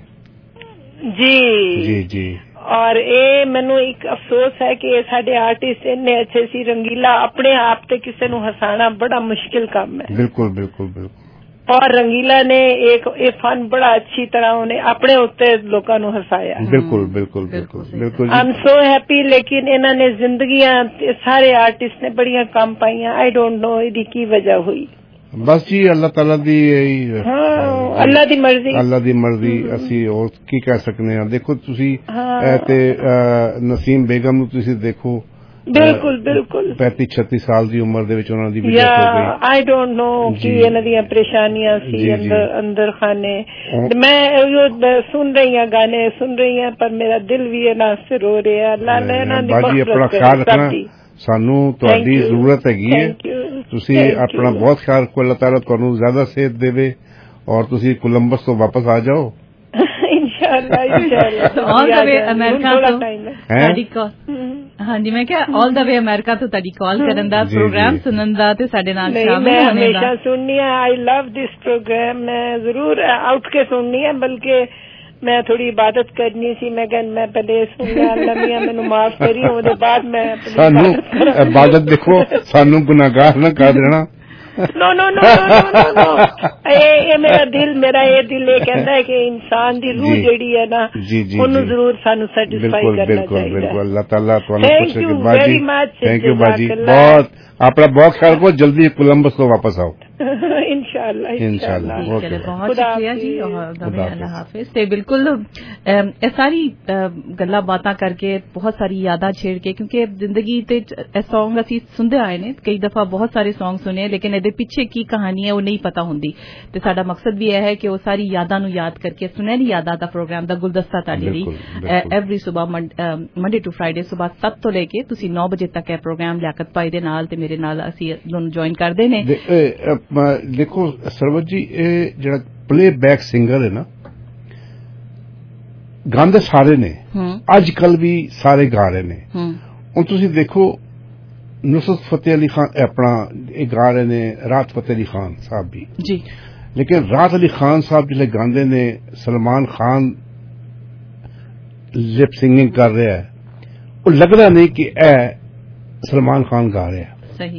जी और ये मैनू एक अफसोस है कि साडे आर्टिस्ट इन्ने अच्छे सी, रंगीला अपने आप ते किसी नू हसाना बड़ा मुश्किल काम है। बिल्कुल बिल्कुल बिल्कुल। और रंगीला ने एक फन बड़ा अच्छी तरह उन्हें अपने उत्ते लोगों नू हसाया। बिल्कुल बिल्कुल बिल्कुल बिल्कुल। आई एम सो हैप्पी, लेकिन इन्होंने जिंदगियां सारे आर्टिस्ट ने बड़िया कम पाइया। आई डोंट नो इहदी की वजह हुई। बस जी अल्लाह ताला दी अल्लाह दी मर्जी ਅਸੀਂ ਹੋਰ ਕੀ ਕਹਿ ਸਕਨੇ ਆ। ਦੇਖੋ ਤੁਸੀਂ ਤੇ ਨਸੀਮ ਬੇਗਮ ਨੂੰ ਤੁਸੀਂ ਦੇਖੋ, ਬਿਲਕੁਲ 35-36 ਸਾਲ ਦੀ ਉਮਰ ਦੇ ਵਿੱਚ ਉਹਨਾਂ ਦੀ ਵੀ ਡੈਥ ਹੋ ਗਈ। आई डोंट नो कि ਇਹਨਾਂ ਦੀਆਂ ਪਰੇਸ਼ਾਨੀਆਂ ਸੀ ਅੰਦਰ ਖਾਨੇ। मैं सुन रही हूँ गाने सुन रही हूँ, पर मेरा दिल भी ਇਹਨਾਂ से रो ਰਿਹਾ। ਅੱਲਾ ਨੇ ਇਹਨਾਂ ਦੀ ਬਾਜੀ ਆਪਣਾ ਖਿਆਲ ਰੱਖਣਾ, ਸਾਨੂੰ ਤੁਹਾਡੀ ਜ਼ਰੂਰਤ ਹੈਗੀ ਹੈ। ਤੁਸੀਂ ਆਪਣਾ ਬਹੁਤ ਖਿਆਲ ਰੱਖੋ, ਅੱਲਾਹ ਤਾਲਾ ਤੁਹਾਨੂੰ ਜ਼ਿਆਦਾ ਸਿਹਤ ਦੇਵੇ ਔਰ ਤੁਸੀਂ ਕੋਲੰਬਸ ਤੋਂ ਵਾਪਸ ਆ ਜਾਓ इंशाअल्लाह। ऑल द वे अमेरिका तो ਹਾਂਜੀ ਮੈਂ ਕਿਹਾ ਆਲ ਦਾ ਵੇ ਅਮਰੀਕਾ ਤੋਂ ਤੁਹਾਡੀ ਕਾਲ ਕਰਨ ਦਾ, ਪ੍ਰੋਗਰਾਮ ਸੁਣਨ ਦਾ ਤੇ ਸਾਡੇ ਨਾਲ ਸ਼ਾਮਿਲ ਹੋਣ ਦਾ। ਮੈਂ ਹਮੇਸ਼ਾ ਸੁਣਨੀ ਹੈ, आई लव दिस प्रोग्राम। मैं जरूर उठ के सुननी है, बल्कि मैं थोड़ी इबादत करनी सी। मैं मैं पहले सुनना लमिया मैनू माफ करी, ਉਹਦੇ ਬਾਅਦ मैं ਸਾਨੂੰ इबादत देखो ਸਾਨੂੰ गुनाहगार ना कर देना। No no no no no ये मेरा ये दिल ये कहता है कि इंसान दी रूह जेड़ी है ना ਉਹਨੂੰ ਜ਼ਰੂਰ ਸਾਨੂੰ ਸੈਟੀਸਫਾਈ ਕਰਨਾ ਚਾਹੀਦਾ। बिल्कुल ਅੱਲਾह ताला ਤੁਹਾਨੂੰ thank you very much. Thank you बाजी, बहुत अपना बहुत ख्याल रखो, जल्दी कोलंबस तो वापस आओ इंशाल्लाह। बहुत शुक्रिया जी और अल्लाह हाफिज। ते बिल्कुल ਇਹ ਸਾਰੀ ਗੱਲਾਂ ਬਾਤਾਂ ਕਰਕੇ ਬਹੁਤ ਸਾਰੀ ਯਾਦਾਂ ਛੇੜ ਕੇ, ਕਿਉਂਕਿ ਜ਼ਿੰਦਗੀ ਤੇ ਇਹ Song ਅਸੀਂ ਸੁਣਦੇ ਆਏ ਨੇ ਕਈ ਦਫਾ, ਬਹੁਤ ਸਾਰੇ Song ਸੁਣੇ, ਲੇਕਿਨ ਇਹਦੇ ਪਿੱਛੇ ਕੀ ਕਹਾਣੀ ਹੈ ਉਹ ਨਹੀਂ ਪਤਾ ਹੁੰਦੀ। ਤੇ ਸਾਡਾ ਮਕਸਦ ਵੀ ਇਹ ਹੈ ਕਿ ਉਹ ਸਾਰੀ ਯਾਦਾਂ ਨੂੰ ਯਾਦ ਕਰਕੇ ਸੁਨਹਿਰੀ ਯਾਦਾਂ ਦਾ ਪ੍ਰੋਗਰਾਮ ਦਾ ਗੁਲਦਸਤਾ ਤੁਹਾਡੇ ਲਈ ਐਵਰੀ ਸਵੇਰ ਮੰਡੇ ਟੂ ਫਰਾਈਡੇ ਸਵੇਰ 7 ਤੋਂ ਲੈ ਕੇ ਤੁਸੀਂ 9 ਵਜੇ ਤੱਕ ਇਹ ਪ੍ਰੋਗਰਾਮ ਲਿਆਕਤ ਭਾਈ ਦੇ ਨਾਲ ਤੇ ਮੇਰੇ ਨਾਲ ਅਸੀਂ ਦੋਨੋਂ ਜੁਆਇਨ ਕਰਦੇ ਨੇ। ਦੇਖੋ ਸਰਵਤ ਜੀ, ਇਹ ਜਿਹੜਾ ਪਲੇਬੈਕ ਸਿੰਗਰ ਹੈ ਨਾ, ਗਾਉਂਦੇ ਸਾਰੇ ਨੇ, ਅੱਜ ਕੱਲ ਵੀ ਸਾਰੇ ਗਾ ਰਹੇ ਨੇ। ਹੁਣ ਤੁਸੀਂ ਦੇਖੋ नुसरत फतेह अली खान अपना एक गा रहे ने, राहत फतेह अली खान साहब भी जी, लेकिन राहत अली खान साहब जिसले गांदे ने, सलमान खान लिप सिंगिंग कर रहा है, वो लगता नहीं कि ए सलमान खान गा रहा है। सही।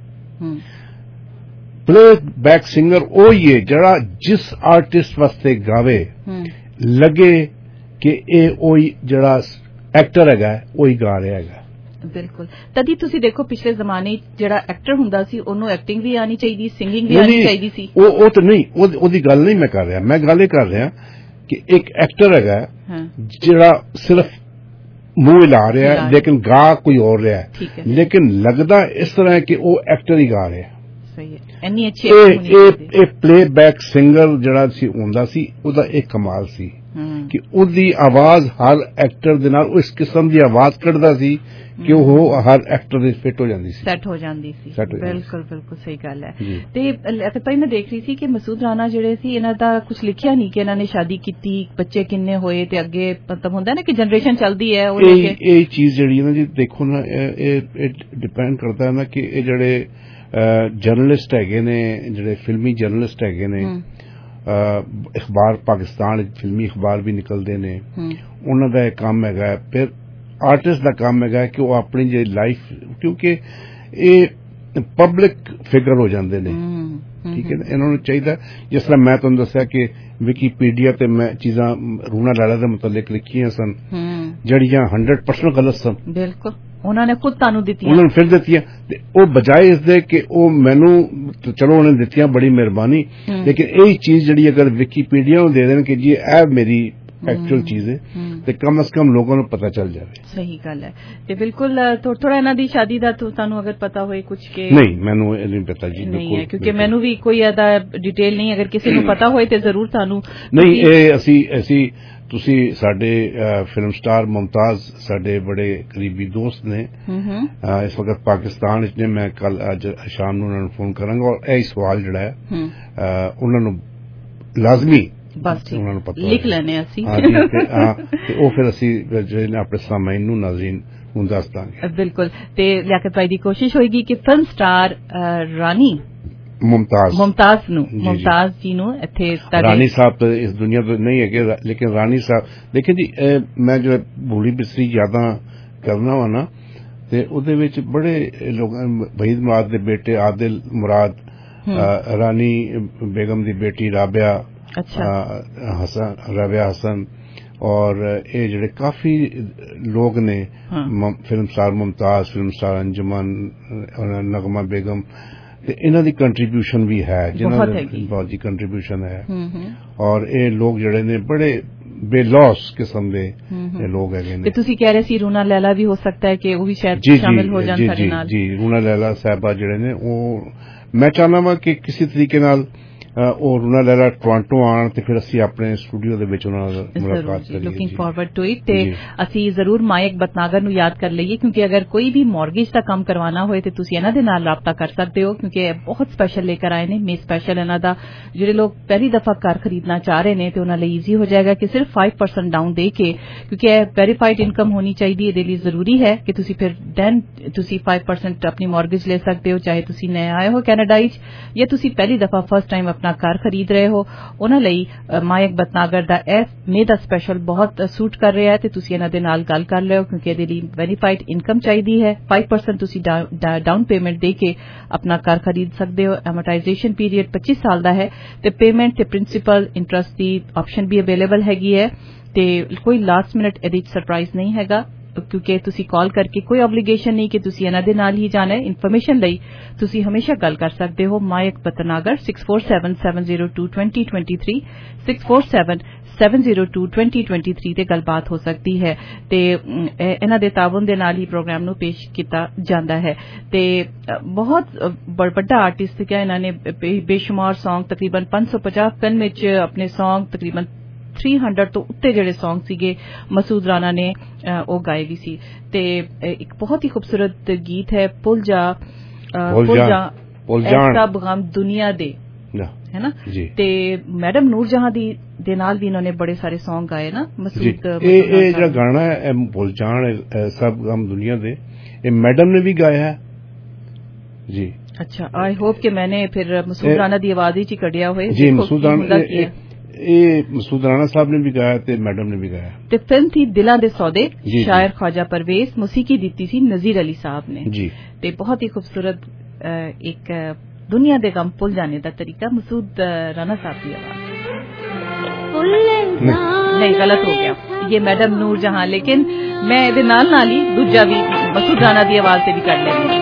प्ले बैक सिंगर वो ही है जरा जिस आर्टिस्ट वास्ते गावे लगे कि ए ओही जरा एक्टर है वही गा रहा है। बिल्कुल। तदी तुसी देखो पिछले जमाने जड़ा एक्टर हुंदा सी ओनू एक्टिंग भी आनी चाहिए, सिंगिंग भी आनी चाहिए सी। वो तो नहीं, ओदी गल नहीं मैं कर रहा, मैं गल कर रहा कि एक एक्टर है जड़ा सिर्फ मुंह हिला रहा है लेकिन गा कोई और रहा है, लेकिन लगदा इस तरह कि वो एक्टर ही गा रहा है। सही है। इन्नी अच्छी प्लेबैक सिंगर जड़ा सी हुंदा सी, ओदा एक कमाल सी कि ओदी आवाज हर एक्टर दे नाल इस किस्म दी आवाज कढदा सी कि वो हर एक्टर दे फिट हो जाती सी, सेट हो जाती सी। बिल्कुल बिल्कुल सही गल है। ते लियाकत भाई मैं देख रही थी कि मसूद राणा जिहड़े सी इन्हां दा कुछ लिखिया नहीं कि इन्हां ने शादी कीती, बच्चे किन्ने होए ते अगे मतलब हुंदा ना कि जनरेशन चलदी है वो लेके। ये चीज जिहड़ी ना जी देखो ना, ये डिपेंड करता है ना कि ये जिहड़े जर्नलिस्ट हैगे ने, जिहड़े फिल्मी जर्नलिस्ट हैगे ने, अखबार पाकिस्तान फिल्मी अखबार भी निकलते ने, उन्हां दा काम हैगा। फिर आर्टिस्ट का काम है कि वो अपनी जी लाइफ, क्योंकि ये पब्लिक फिगर हो जाते ने, ठीक है ना, इन्होंने चाहिए जिस तरह मैं तुहानू दस्सिया कि विकीपीडिया ते मैं चीज़ां रूना लाला दे मुतल्लिक लिखियां सन जड़ियां 100% गलत सन। बिल्कुल ਉਹਨਾਂ ਨੇ ਖੁਦ ਤੁਹਾਨੂੰ ਦਿੱਤੀਆਂ, ਉਹਨਾਂ ਨੂੰ ਫਿਰ ਦਿੱਤੀਆਂ ਤੇ ਉਹ ਬਜਾਏ ਇਸ ਦੇ ਕਿ ਉਹ ਮੈਨੂੰ ਚਲੋ ਉਹਨੇ ਦਿੱਤੀਆਂ, ਬੜੀ ਮਿਹਰਬਾਨੀ, ਲੇਕਿਨ ਇਹ ਚੀਜ਼ ਜਿਹੜੀ ਅਗਰ ਵਿਕੀਪੀਡੀਆ ਨੂੰ ਦੇ ਦੇਣ ਕਿ ਜੀ ਇਹ ਮੇਰੀ ਐਕਚੁਅਲ ਚੀਜ਼ ਹੈ ਤੇ ਕਮ ਸੇ ਕਮ ਲੋਕਾਂ ਨੂੰ ਪਤਾ ਚੱਲ ਜਾਵੇ। ਸਹੀ ਗੱਲ ਹੈ। ਤੇ ਬਿਲਕੁਲ ਥੋੜਾ ਇਹਨਾਂ ਦੀ ਸ਼ਾਦੀ ਦਾ ਤੁਹਾਨੂੰ ਅਗਰ ਪਤਾ ਹੋਏ ਕੁਝ ਕਿ ਨਹੀਂ, ਮੈਨੂੰ ਇਹ ਨਹੀਂ ਪਤਾ ਜੀ, ਨਹੀਂ ਹੈ ਕਿਉਂਕਿ ਮੈਨੂੰ ਵੀ ਕੋਈ ਇਹਦਾ ਡਿਟੇਲ ਨਹੀਂ, ਅਗਰ ਕਿਸੇ ਨੂੰ ਪਤਾ ਹੋਏ ਤੇ ਜ਼ਰੂਰ ਤੁਹਾਨੂੰ। ਨਹੀਂ, ਇਹ ਅਸੀਂ ਤੁਸੀਂ ਸਾਡੇ ਫਿਲਮ ਸਟਾਰ ਮੁਮਤਾਜ਼ ਸਾਡੇ ਬੜੇ ਕਰੀਬੀ ਦੋਸਤ ਨੇ, ਇਸ ਵਕਤ ਪਾਕਿਸਤਾਨ ਵਿੱਚ ਨੇ। ਮੈਂ ਕੱਲ ਅੱਜ ਸ਼ਾਮ ਨੂੰ ਉਹਨਾਂ ਨੂੰ ਫੋਨ ਕਰਾਂਗਾ ਔਰ ਇਹ ਸਵਾਲ ਜਿਹੜਾ ਹੈ ਉਹਨਾਂ ਨੂੰ ਲਾਜ਼ਮੀ ਬਸ ਉਹਨਾਂ ਨੂੰ ਪਤਾ ਲਿਖ ਲੈਣੇ ਅਸੀਂ ਤੇ ਉਹ ਫਿਰ ਅਸੀਂ ਜਿਹੜੇ ਆਪਣੇ ਸਾਮਾਈਨ ਨੂੰ ਨਾਜ਼ਰੀਨ ਨੂੰ ਦੱਸ ਦਾਂਗੇ। ਬਿਲਕੁਲ। ਤੇ ਲਿਆਕਤ ਭਾਈ ਦੀ ਕੋਸ਼ਿਸ਼ ਹੋਏਗੀ ਕਿ ਫਿਲਮ ਸਟਾਰ ਰਾਣੀ ਮੁਮਤਾਜ਼ ਜੀ ਨੂੰ ਇੱਥੇ ਰਾਣੀ ਸਾਹਿਬ ਤਾਂ ਇਸ ਦੁਨੀਆ ਤੋਂ ਨਹੀਂ ਹੈਗੇ, ਲੇਕਿਨ ਰਾਣੀ ਸਾਹਿਬ ਦੇਖੇ ਜੀ, ਮੈਂ ਜੋ ਭੂਲੀ ਬਿਸਰੀ ਯਾਦਾਂ ਕਰਨਾ ਵਾ ਨਾ ਤੇ ਉਹਦੇ ਵਿੱਚ ਬੜੇ ਲੋਕ, ਵਹੀਦ ਮੁਰਾਦ ਦੇ ਬੇਟੇ ਆਦਿਲ ਮੁਰਾਦ, ਰਾਣੀ ਬੇਗਮ ਦੀ ਬੇਟੀ ਰਾਬਿਆ ਹਸਨ ਔਰ ਇਹ ਜਿਹੜੇ ਕਾਫੀ ਲੋਕ ਨੇ, film star Mumtaz, film star Anjuman, Nagma Begum, ਤੇ ਇਹਨਾਂ ਦੀ ਕੰਟਰੀਬਿਊਸ਼ਨ ਵੀ ਹੈ, ਜਿਨ੍ਹਾਂ ਦੀ ਬਹੁਤ ਜੀ ਕੰਟਰੀਬਿਊਸ਼ਨ ਹੈ। ਔਰ ਇਹ ਲੋਕ ਜਿਹੜੇ ਨੇ ਬੜੇ ਬੇਲੌਸ ਕਿਸਮ ਦੇ ਲੋਕ ਹੈਗੇ ਨੇ। ਤੇ ਤੁਸੀਂ ਕਹਿ ਰਹੇ ਸੀ ਰੂਨਾ ਲੈਲਾ ਵੀ ਹੋ ਸਕਦਾ ਹੈ ਕਿ ਉਹ ਵੀ ਸ਼ਾਇਦ ਸ਼ਾਮਿਲ ਹੋ ਜਾਣ ਸਾਡੇ ਨਾਲ। ਜੀ, ਰੂਨਾ ਲੈਲਾ ਸਾਹਿਬਾ ਜਿਹੜੇ ਨੇ, ਉਹ ਮੈਂ ਚਾਹੁੰਦਾ ਵਾਂ ਕਿ ਕਿਸੇ ਤਰੀਕੇ ਨਾਲ ਉਹ ਰੂਨਾ ਲੈਲਾ ਟੋਰਾਂਟੋ ਆਉਣ ਤੇ ਫਿਰ ਅਸੀਂ ਆਪਣੇ ਸਟੂਡੀਓ ਦੇ ਵਿੱਚ ਉਹਨਾਂ ਨਾਲ ਮੁਲਾਕਾਤ ਕਰੀਏ। Looking forward to it. ਤੇ ਅਸੀਂ ਜ਼ਰੂਰ ਮਾਇਕ ਬਤਨਾਗਰ ਨੂੰ ਯਾਦ ਕਰ ਲਈਏ, ਕਿਉਂਕਿ ਅਗਰ ਕੋਈ ਵੀ ਮੌਰਗੇਜ ਦਾ ਕੰਮ ਕਰਵਾਉਣਾ ਹੋਏ ਤੇ ਤੁਸੀਂ ਇਹਨਾਂ ਦੇ ਨਾਲ ਰਾਬਤਾ ਕਰ ਸਕਦੇ ਹੋ, ਕਿਉਂਕਿ ਇਹ ਬਹੁਤ ਸਪੈਸ਼ਲ ਲੈ ਕੇ ਆਏ ਨੇ। ਮੇ ਸਪੈਸ਼ਲ ਇਹਨਾਂ ਦਾ ਜਿਹੜੇ ਲੋਕ ਪਹਿਲੀ ਦਫਾ ਘਰ ਖਰੀਦਣਾ ਚਾਹ ਰਹੇ ਨੇ ਤੇ ਉਹਨਾਂ ਲਈ ਈਜ਼ੀ ਹੋ ਜਾਏਗਾ ਕਿ ਸਿਰਫ 5% ਡਾਊਨ ਦੇ ਕੇ, ਕਿਉਂਕਿ ਇਹ ਵੈਰੀਫਾਈਡ ਇਨਕਮ ਹੋਣੀ ਚਾਹੀਦੀ, ਇਹਦੇ ਲਈ ਜ਼ਰੂਰੀ ਹੈ ਕਿ ਤੁਸੀਂ ਫਿਰ ਦੈਨ ਤੁਸੀਂ 5% ਆਪਣੀ ਮੌਰਗੇਜ ਲੈ ਸਕਦੇ ਹੋ, ਚਾਹੇ ਤੁਸੀਂ ਨਏ ਆਏ ਹੋ ਕੈਨੇਡਾ ਵਿੱਚ ਜਾਂ ਤੁਸੀਂ ਪਹਿਲੀ ਦਫਾ ਫਸਟ ਟਾਈਮ ਆਪਣਾ ਘਰ ਖਰੀਦ ਰਹੇ ਹੋ। ਉਹਨਾਂ ਲਈ ਮਾਇਕ ਬਤਨਾਗਰ ਦਾ ਇਹ ਮੇ ਦਾ ਸਪੈਸ਼ਲ ਬਹੁਤ ਸੂਟ ਕਰ ਰਿਹਾ ਹੈ ਤੇ ਤੁਸੀਂ ਇਹਨਾਂ ਦੇ ਨਾਲ ਗੱਲ ਕਰ ਲਿਓ, ਕਿਉਂਕਿ ਇਹਦੇ ਲਈ ਵੈਰੀਫਾਈਡ ਇਨਕਮ ਚਾਹੀਦੀ ਹੈ। 5% ਤੁਸੀਂ ਡਾਊਨ ਪੇਮੈਂਟ ਦੇ ਕੇ ਆਪਣਾ ਘਰ ਖਰੀਦ ਸਕਦੇ ਹੋ। ਐਮੋਰਟਾਈਜ਼ੇਸ਼ਨ ਪੀਰੀਅਡ 25 ਸਾਲ ਦਾ ਹੈ ਤੇ ਪੇਮੈਂਟ ਤੇ ਪ੍ਰਿੰਸੀਪਲ ਇੰਟਰਸਟ ਦੀ ਆਪਸ਼ਨ ਵੀ ਅਵੇਲੇਬਲ ਹੈਗੀ ਹੈ ਤੇ ਕੋਈ ਲਾਸਟ ਮਿੰਟ ਇਹਦੇ ਵਿੱਚ ਸਰਪ੍ਰਾਈਜ਼ ਨਹੀਂ ਹੈਗਾ, ਕਿਉਂਕਿ ਤੁਸੀਂ ਕਾਲ ਕਰਕੇ ਕੋਈ ਆਬਲੀਗੇਸ਼ਨ ਨਹੀਂ ਕਿ ਤੁਸੀਂ ਇਹਨਾਂ ਦੇ ਨਾਲ ਹੀ ਜਾਣਾ ਹੈ। ਇਨਫੋਰਮੇਸ਼ਨ ਲਈ ਤੁਸੀਂ ਹਮੇਸ਼ਾ ਗੱਲ ਕਰ ਸਕਦੇ ਹੋ ਮਾਇਕ ਬਤਨਾਗਰ 6477022023 6477022023 ਤੇ ਗੱਲਬਾਤ ਹੋ ਸਕਦੀ ਹੈ ਤੇ ਇਹਨਾਂ ਦੇ ਤਾਵਨ ਦੇ ਨਾਲ ਹੀ ਪ੍ਰੋਗਰਾਮ ਨੂੰ ਪੇਸ਼ ਕੀਤਾ ਜਾਂਦਾ ਹੈ। ਤੇ ਬਹੁਤ ਵੱਡਾ ਆਰਟਿਸਟ ਹੈ, ਇਹਨਾਂ ਨੇ ਬੇਸ਼ੁਮਾਰ ਸੌਂਗ ਤਕਰੀਬਨ 550 ਫਿਲਮ ਵਿੱਚ ਆਪਣੇ ਸੌਂਗ ਤਕਰੀਬਨ 300 ਤੋਂ ਉੱਤੇ ਜਿਹੜੇ ਸੌਂਗ ਸੀਗੇ ਮਸੂਦ ਰਾਣਾ ਨੇ ਉਹ ਗਾਏ ਵੀ ਸੀ। ਤੇ ਇੱਕ ਬਹੁਤ ਹੀ ਖੂਬਸੂਰਤ ਗੀਤ ਹੈ ਭੁੱਲ ਜਾ ਸਭ ਗਮ ਦੁਨੀਆ ਦੇ, ਹੈ ਨਾ। ਤੇ ਮੈਡਮ ਨੂਰ ਜਹਾਂ ਦੇ ਨਾਲ ਵੀ ਇਹਨਾਂ ਨੇ ਬੜੇ ਸਾਰੇ ਸੌਂਗ ਗਾਏ ਨਾ ਮਸੂਦ। ਇਹ ਜਿਹੜਾ ਗਾਣਾ ਹੈ ਭੁੱਲ ਜਾਣ ਸਭ ਗਮ ਦੁਨੀਆ ਦੇ, ਇਹ ਮੈਡਮ ਨੇ ਵੀ ਗਾਇਆ ਹੈ ਜੀ। ਅੱਛਾ, ਆਈ ਹੋਪ ਕਿ ਮੈंने ਫਿਰ ਮਸੂਦ ਰਾਣਾ ਦੀ ਆਵਾਜ਼ ਵਿੱਚ ਹੀ ਕੱਢਿਆ ਹੋਏ ਜੀ। ਮਸੂਦ ਰਾਣਾ ਇਹ ਮਸੂਦ ਰਾਣਾ ਸਾਹਿਬ ਨੇ ਵੀ ਗਾਇਆ ਤੇ ਮੈਡਮ ਨੇ ਵੀ ਗਾਇਆ। ਤੇ ਫਿਲਮ ਥੀ ਦਿਲਾਂ ਦੇ ਸੌਦੇ, ਸ਼ਾਇਰ ख्वाजा परवेज, ਮੌਸੀਕੀ ਦਿੱਤੀ ਸੀ ਨਜ਼ੀਰ ਅਲੀ ਸਾਹਿਬ ਨੇ ਜੀ। ਤੇ ਬਹੁਤ ਹੀ ਖੂਬਸੂਰਤ ਇੱਕ ਦੁਨੀਆ ਦੇ ਗਮ ਭੁੱਲ ਜਾਣੇ ਦਾ ਤਰੀਕਾ ਮਸੂਦ ਰਾਣਾ ਸਾਹਿਬ ਦੀ ਆਵਾਜ਼। नहीं गलत हो गया, ये मैडम नूर जहां, लेकिन मैं ਇਹਦੇ ਨਾਲ ਹੀ ਦੂਜਾ ਵੀ ਮਸੂਦ ਰਾਣਾ ਦੀ ਆਵਾਜ਼ ਤੇ ਵੀ ਕੱਢ ਲੈਂਦੀ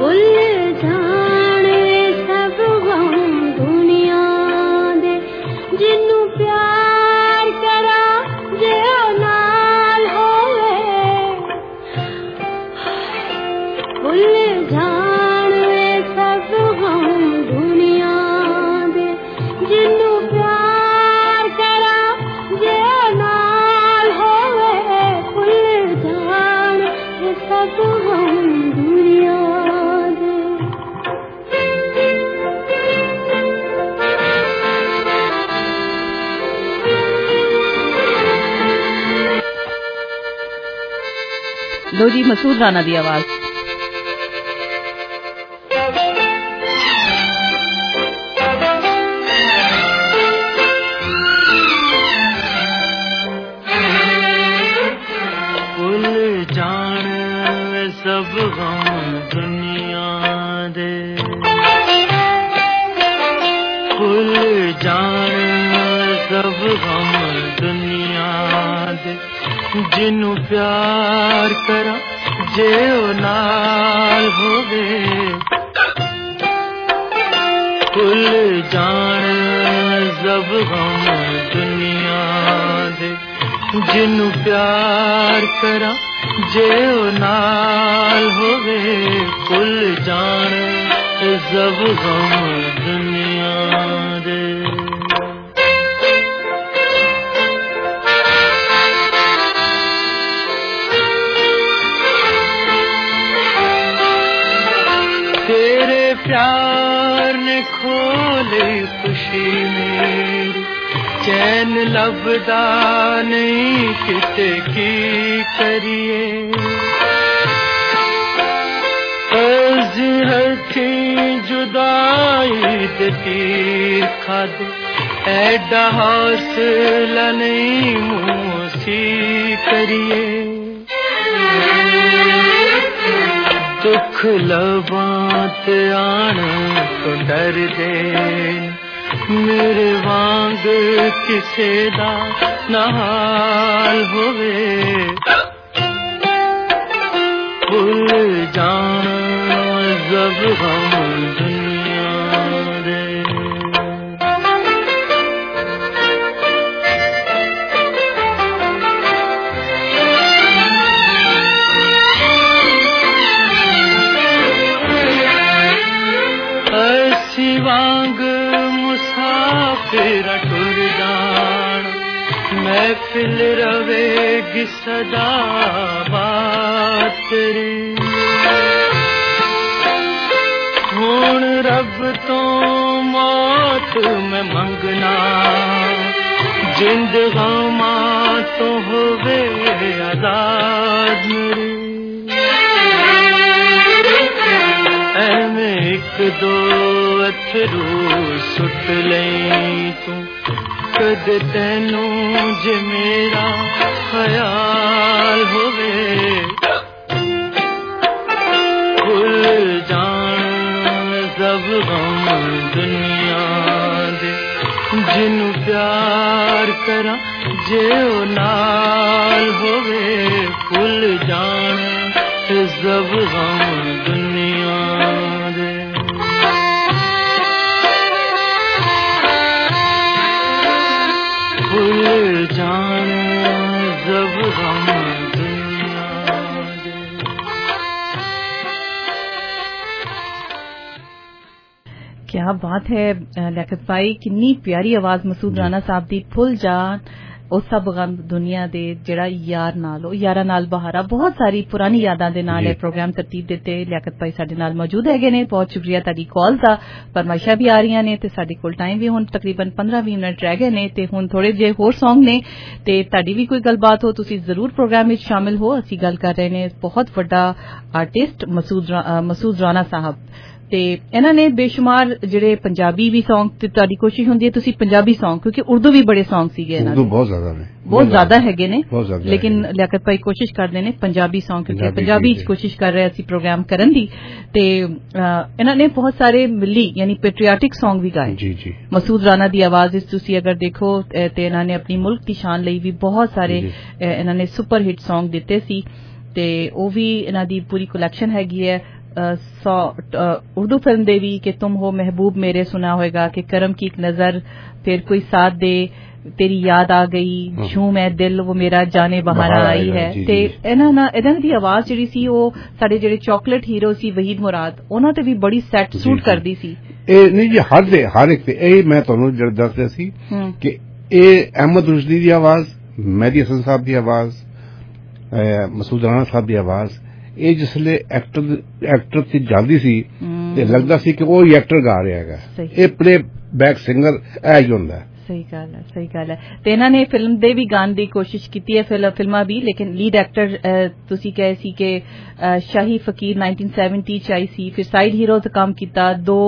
जिन्नू प्यार करा जे नाल होवे भुल जाने सब गम दुनिया दे, जिन्नू प्यार करा जे नाल होवे भुल जाने सब गम दुनिया दे। लो जी, मसूद राना दी आवाज। भुल जान सब गम दुनिया दे, भुल जान सब गम दुनिया दे, जिन्नू प्यार करा जे नाल होवे भुल जान जब गम दुनिया दे जिन्नू प्यार करा जे नाल होवे भुल जान जब गम दुनिया दे तेरे प्यार ने खोले खुशी मेरी चैन लभदा नहीं किते की करिए हथी जुदाई दे तीर खाद ऐडा हौसला नहीं मूसी करिए दुख लबात आन तो डर दे मेरे वांग किसे दा नाल होवे भुल जान जब हम दुनिया दे वांग मुसाफिर टुर जान महफिल रवेगी सदा बात तेरी हुण रब तो मौत में मंगना जिंद गमा तो होवे आजाद मेरी मैं एक दो अथरू सुट लई तू कद तैनू जे मेरा ख्याल होवे भुल जान जब गम दुनिया दे जिन्नू प्यार करा जे नाल होवे भुल जान जब गम दुनिया दे भूल जान जब गम दुनिया दे। क्या बात है लियाकत भाई, किन्नी प्यारी आवाज मसूद राणा साहब दी। भुल जान ਉਹ ਸਭ ਗਮ ਦੁਨੀਆ ਦੇ, ਜਿਹੜਾ ਯਾਰ ਨਾਲ ਉਹ ਯਾਰਾਂ ਨਾਲ ਬਹਾਰਾ, ਬਹੁਤ ਸਾਰੀ ਪੁਰਾਣੀ ਯਾਦਾਂ ਦੇ ਨਾਲ ਇਹ ਪ੍ਰੋਗਰਾਮ ਤਰਤੀਬ ਦਿੱਤੇ। ਲਿਆਕਤ ਭਾਈ ਸਾਡੇ ਨਾਲ ਮੌਜੂਦ ਹੈਗੇ ਨੇ, ਬਹੁਤ ਸ਼ੁਕਰੀਆ। ਤੁਹਾਡੀ ਕਾਲ ਦਾ ਫਰਮਾਇਸ਼ਾਂ ਵੀ ਆ ਰਹੀਆਂ ਨੇ ਤੇ ਸਾਡੇ ਕੋਲ ਟਾਈਮ ਵੀ ਹੁਣ ਤਕਰੀਬਨ 15-20 ਮਿੰਟ ਰਹਿ ਗਏ ਨੇ ਤੇ ਹੁਣ ਥੋੜੇ ਜਿਹੇ ਹੋਰ ਸੌਂਗ ਨੇ ਤੇ ਤੁਹਾਡੀ ਵੀ ਕੋਈ ਗੱਲਬਾਤ ਹੋ ਤੁਸੀਂ ਜ਼ਰੂਰ ਪ੍ਰੋਗਰਾਮ ਵਿੱਚ ਸ਼ਾਮਿਲ ਹੋ। ਅਸੀਂ ਗੱਲ ਕਰ ਰਹੇ ਨੇ ਬਹੁਤ ਵੱਡਾ ਆਰਟਿਸਟ ਮਸੂਦ ਰਾਣਾ ਸਾਹਿਬ ਤੇ ਇਹਨਾਂ ਨੇ ਬੇਸ਼ੁਮਾਰ ਜਿਹੜੇ ਪੰਜਾਬੀ ਵੀ ਸੌਂਗ ਤੇ ਤੁਹਾਡੀ ਕੋਸ਼ਿਸ਼ ਹੁੰਦੀ ਹੈ ਤੁਸੀਂ ਪੰਜਾਬੀ ਸੌਂਗ, ਕਿਉਂਕਿ ਉਰਦੂ ਵੀ ਬੜੇ ਸੌਂਗ ਸੀਗੇ ਇਹਨਾਂ ਦੇ, ਬਹੁਤ ਜ਼ਿਆਦਾ ਹੈਗੇ ਨੇ, ਲੇਕਿਨ ਲਿਆਕਤ ਭਾਈ ਕੋਸ਼ਿਸ਼ ਕਰਦੇ ਨੇ ਪੰਜਾਬੀ ਸੌਂਗ, ਕਿਉਂਕਿ ਪੰਜਾਬੀ ਚ ਕੋਸ਼ਿਸ਼ ਕਰ ਰਹੇ ਅਸੀਂ ਪ੍ਰੋਗਰਾਮ ਕਰਨ ਦੀ। ਤੇ ਇਹਨਾਂ ਨੇ ਬਹੁਤ ਸਾਰੇ ਮਿਲੀ ਯਾਨੀ ਪੈਟਰੀਆਟਿਕ ਸੌਂਗ ਵੀ ਗਾਏ। ਮਸੂਦ ਰਾਣਾ ਦੀ ਆਵਾਜ਼ ਵਿੱਚ ਤੁਸੀਂ ਅਗਰ ਦੇਖੋ ਤੇ ਇਹਨਾਂ ਨੇ ਆਪਣੀ ਮੁਲਕ ਦੀ ਸ਼ਾਨ ਲਈ ਵੀ ਬਹੁਤ ਸਾਰੇ ਇਹਨਾਂ ਨੇ ਸੁਪਰ ਹਿੱਟ ਸੌਂਗ ਦਿੱਤੇ ਸੀ ਤੇ ਉਹ ਵੀ ਇਹਨਾਂ ਦੀ ਪੂਰੀ ਕਲੈਕਸ਼ਨ ਹੈਗੀ ਹੈ। उर्दू फिल्म दे भी कि तुम हो महबूब मेरे सुना होगा, कि करम की एक नजर, फिर कोई साथ दे, तेरी याद आ गई, छू मैं दिल वो मेरा जाने बहारा आई है। ते ਇਹਨਾਂ ਦੀ ਆਵਾਜ਼ ਜਿਹੜੀ ਸੀ ਉਹ ਸਾਡੇ ਜਿਹੜੇ ਚਾਕਲੇਟ ਹੀਰੋ ਸੀ ਵਹੀਦ ਮੁਰਾਦ, ਉਹਨਾਂ ਤੇ ਵੀ ਬੜੀ ਸੈਟ ਸੂਟ ਕਰਦੀ ਸੀ। ਇਹ ਨਹੀਂ ਜੀ ਹਰ ਇੱਕ ਤੇ ਇਹ ਮੈਂ ਤੁਹਾਨੂੰ ਜਿਹੜਾ ਦੱਸ ਰਿਹਾ ਸੀ ਕਿ ਇਹ ਅਹਿਮਦ ਰੁਸ਼ਦੀ ਦੀ ਆਵਾਜ਼, ਮਹਿਦੀ ਹਸਨ ਸਾਹਿਬ ਦੀ ਆਵਾਜ਼, ਮਸੂਦ ਰਾਣਾ ਸਾਹਿਬ ਦੀ ਆਵਾਜ਼, ਇਹ ਜਿਸਲੇ ਐਕਟਰ ਤੇ ਜਾਂਦੀ ਸੀ ਤੇ ਲੱਗਦਾ ਸੀ ਕਿ ਉਹ ਹੀ ਐਕਟਰ ਗਾ ਰਿਹਾ ਹੈਗਾ, ਇਹ ਪਲੇ ਬੈਕ ਸਿੰਗਰ ਇਹ ਹੀ ਹੁੰਦਾ। ਸਹੀ ਗੱਲ ਹੈ। ਤੇ ਇਹਨਾਂ ਨੇ ਫਿਲਮ ਦੇ ਵੀ ਗਾਣ ਦੀ ਕੋਸ਼ਿਸ਼ ਕੀਤੀ ਹੈ, ਫਿਲਮਾਂ ਵੀ, ਲੇਕਿਨ ਲੀਡ ਐਕਟਰ ਤੁਸੀਂ ਕਹੇ ਸੀ ਕਿ ਸ਼ਾਹੀ ਫਕੀਰ 1970 ਚ ਆਈ ਸੀ, ਫਿਰ ਸਾਈਡ ਹੀਰੋ ਤੇ ਕੰਮ ਕੀਤਾ, ਦੋ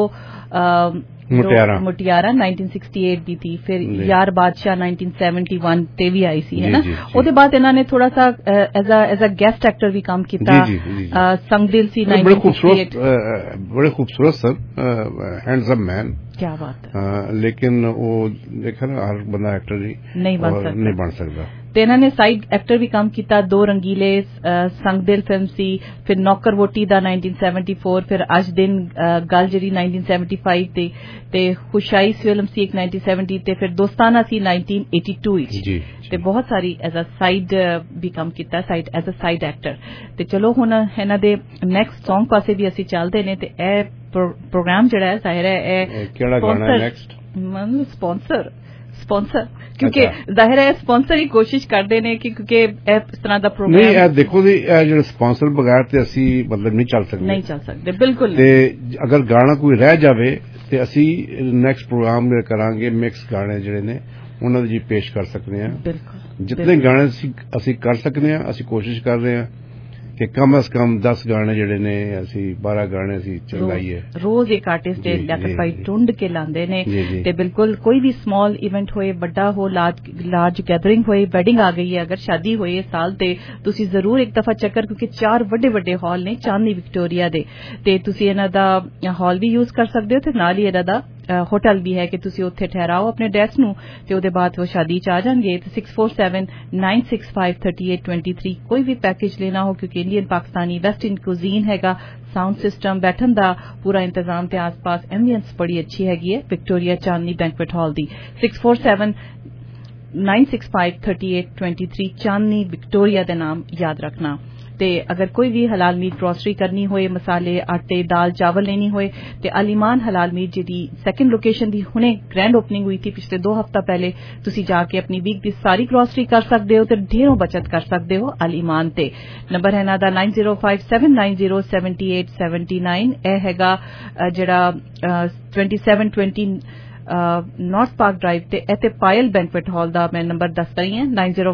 ਮੁਟਿਆਰਾ 1968 ਦੀ ਥੀ, ਫਿਰ ਯਾਰ ਬਾਦਸ਼ਾਹ 1971 ਤੇ ਵੀ ਆਈ ਸੀ ਹੈ ਨਾ। ਉਹਦੇ ਬਾਅਦ ਇਹਨਾਂ ਨੇ ਥੋੜਾ ਸਾ ਐਜ਼ ਅ ਗੈਸਟ ਐਕਟਰ ਵੀ ਕੰਮ ਕੀਤਾ, ਸੰਗਦਿਲ ਸੀ 1968। ਬੜੇ ਖੂਬਸੂਰਤ ਸਨ, ਹੈਂਡਸਮ ਮੈਨ, क्या बात है। लेकिन वो देखा ना हर बंदा एक्टर नहीं बन सकता। ਤੇ ਇਹਨਾਂ ਨੇ ਸਾਈਡ ਐਕਟਰ ਵੀ ਕੰਮ ਕੀਤਾ। 2 ਰੰਗੀਲੇ, ਸੰਗ ਦਿਲ ਫਿਲਮ ਸੀ, ਫਿਰ ਨੌਕਰ ਵੋਟੀ ਦਾ 1974, ਫਿਰ ਅੱਜ ਦਿਨ ਗੱਲ ਜਿਹੜੀ 1975 ਤੇ ਖੁਸ਼ਾਈ ਫਿਲਮ ਸੀ ਇੱਕ 1970 ਤੇ ਫਿਰ ਦੋਸਤਾਨਾ ਸੀ 1982 ਵਿੱਚ। ਤੇ ਬਹੁਤ ਸਾਰੀ ਐਜ਼ ਅ ਸਾਈਡ ਵੀ ਕੰਮ ਕੀਤਾ, ਐਜ਼ ਅ ਸਾਈਡ ਐਕਟਰ। ਤੇ ਚਲੋ ਹੁਣ ਇਹਨਾਂ ਦੇ ਨੈਕਸਟ ਸੌਂਗ ਪਾਸੇ ਵੀ ਅਸੀਂ ਚੱਲਦੇ ਨੇ। ਤੇ ਇਹ ਪ੍ਰੋਗਰਾਮ ਜਿਹੜਾ ਹੈ ਜ਼ਾਹਿਰ ਹੈ ਇਹ ਕਿਹੜਾ ਗਾਣਾ ਨੈਕਸਟ ਸਪਾਂਸਰ ਕਿਉਂਕਿ ਜ਼ਾਹਿਰ ਹੈ ਸਪਾਂਸਰ ਹੀ ਕੋਸ਼ਿਸ਼ ਕਰਦੇ ਨੇ ਕਿ ਕਿਉਂਕਿ ਇਸ ਤਰ੍ਹਾਂ ਦਾ ਪ੍ਰੋਗਰਾਮ ਨਹੀਂ। ਇਹ ਦੇਖੋ ਜੀ, ਇਹ ਜਿਹੜਾ ਸਪਾਂਸਰ ਬਗੈਰ ਤੇ ਅਸੀਂ ਮਤਲਬ ਨਹੀਂ ਚੱਲ ਸਕਦੇ ਬਿਲਕੁਲ। ਤੇ ਅਗਰ ਗਾਣਾ ਕੋਈ ਰਹਿ ਜਾਵੇ ਤੇ ਅਸੀਂ ਨੈਕਸਟ ਪ੍ਰੋਗਰਾਮ ਕਰਾਂਗੇ, ਮਿਕਸ ਗਾਣੇ ਜਿਹੜੇ ਨੇ ਉਹਨਾਂ ਦੀ ਪੇਸ਼ ਕਰ ਸਕਦੇ ਹਾਂ। ਬਿਲਕੁਲ ਜਿੰਨੇ ਗਾਣੇ ਅਸੀਂ ਕਰ ਸਕਦੇ ਹਾਂ, ਅਸੀਂ ਕੋਸ਼ਿਸ਼ ਕਰ ਰਹੇ ਹਾਂ ਕਿ ਕਮ ਅਜ਼ ਕਮ 10 ਗਾਣੇ ਜਿਹੜੇ ਨੇ ਅਸੀਂ 12 ਗਾਣੇ ਅਸੀਂ ਚਲਾਈਏ। ਰੋਜ਼ ਇੱਕ ਆਰਟਿਸਟ ਦੇ ਲਿਆਕਤ ਭਾਈ ਢੂੰਡ ਕੇ ਲਾਉਂਦੇ ਨੇ। ਤੇ ਬਿਲਕੁਲ ਕੋਈ ਵੀ ਸਮਾਲ ਇਵੈਂਟ ਹੋਏ, ਵੱਡਾ ਹੋ, ਲਾਰਜ ਗੈਦਰਿੰਗ ਹੋਏ, ਵੈਡਿੰਗ ਆ ਗਈ ਹੈ, ਅਗਰ ਸ਼ਾਦੀ ਹੋਈ ਹੈ ਸਾਲ ਤੇ ਤੁਸੀਂ ਜ਼ਰੂਰ ਇੱਕ ਦਫਾ ਚੱਕਰ, ਕਿਉਂਕਿ 4 ਵੱਡੇ ਹਾਲ ਨੇ ਚਾਂਦਨੀ ਵਿਕਟੋਰੀਆ ਦੇ, ਤੇ ਤੁਸੀਂ ਇਹਨਾਂ ਦਾ ਹਾਲ ਵੀ ਯੂਜ਼ ਕਰ ਸਕਦੇ ਹੋ ਤੇ ਨਾਲ ਹੀ ਇਹਨਾਂ ਦਾ ਹੋਟਲ ਵੀ ਹੈ ਕਿ ਤੁਸੀਂ ਉੱਥੇ ਠਹਿਰਾਓ ਆਪਣੇ ਡੈਸ ਨੂੰ ਤੇ ਉਹਦੇ ਬਾਅਦ ਉਹ ਸ਼ਾਦੀ ਚ ਆ ਜਾਣਗੇ। ਤੇ 6479653823 ਕੋਈ ਵੀ ਪੈਕੇਜ ਲੈਣਾ ਹੋ, ਕਿਉਂਕਿ ਇੰਡੀਅਨ ਪਾਕਿਸਤਾਨੀ ਵੈਸਟਰਨ ਕੁਜ਼ੀਨ ਹੈਗਾ, ਸਾਊਂਡ ਸਿਸਟਮ ਬੈਠਣ ਦਾ ਪੂਰਾ ਇੰਤਜ਼ਾਮ ਤੇ ਆਸ-ਪਾਸ ਐਂਬੀਐਂਸ ਬੜੀ ਅੱਛੀ ਹੈਗੀ ਹੈ ਵਿਕਟੋਰੀਆ ਚਾਂਦਨੀ ਬੈਂਕਵੇਟ ਹਾਲ ਦੀ। 6479653823 ਚਾਂਦਨੀ ਵਿਕਟੋਰੀਆ ਦੇ ਨਾਮ ਯਾਦ ਰੱਖਣਾ। ਤੇ ਅਗਰ ਕੋਈ ਵੀ ਹਲਾਲ ਮੀਟ ਗਰੋਸਰੀ ਕਰਨੀ ਹੋਏ, ਮਸਾਲੇ, ਆਟੇ, ਦਾਲ, ਚਾਵਲ ਲੈਣੀ ਹੋਏ ਤੇ ਅਲੀਮਾਨ ਹਲਾਲ ਮੀਟ ਜਿਹਦੀ ਸੈਕੰਡ ਲੋਕੇਸ਼ਨ ਦੀ ਹੁਣੇ ਗ੍ਰੈਂਡ ਓਪਨਿੰਗ ਹੋਈ थी ਪਿਛਲੇ 2 ਹਫ਼ਤਾ ਪਹਿਲੇ, ਤੁਸੀਂ ਜਾ ਕੇ ਆਪਣੀ ਵੀਕ ਦੀ ਸਾਰੀ ਗਰੋਸਰੀ ਕਰ ਸਕਦੇ ਹੋ ਤੇ ਢੇਰੋਂ ਬਚਤ ਕਰ ਸਕਦੇ ਹੋ ਅਲੀਮਾਨ ਤੇ। ਨੰਬਰ ਹੈ ਇਹਨਾਂ ਦਾ 9057907879। ਇਹ ਹੈਗਾ ਜਿਹੜਾ 2720 ਨਾਰਥ ਪਾਰਕ ਡਰਾਈਵ ਤੇ ਇੱਥੇ ਪਾਇਲ ਬੈਂਕਵੇਟ ਹਾਲ ਦਾ ਮੈਂ ਨੰਬਰ ਦੱਸ ਰਹੀ ਹਾਂ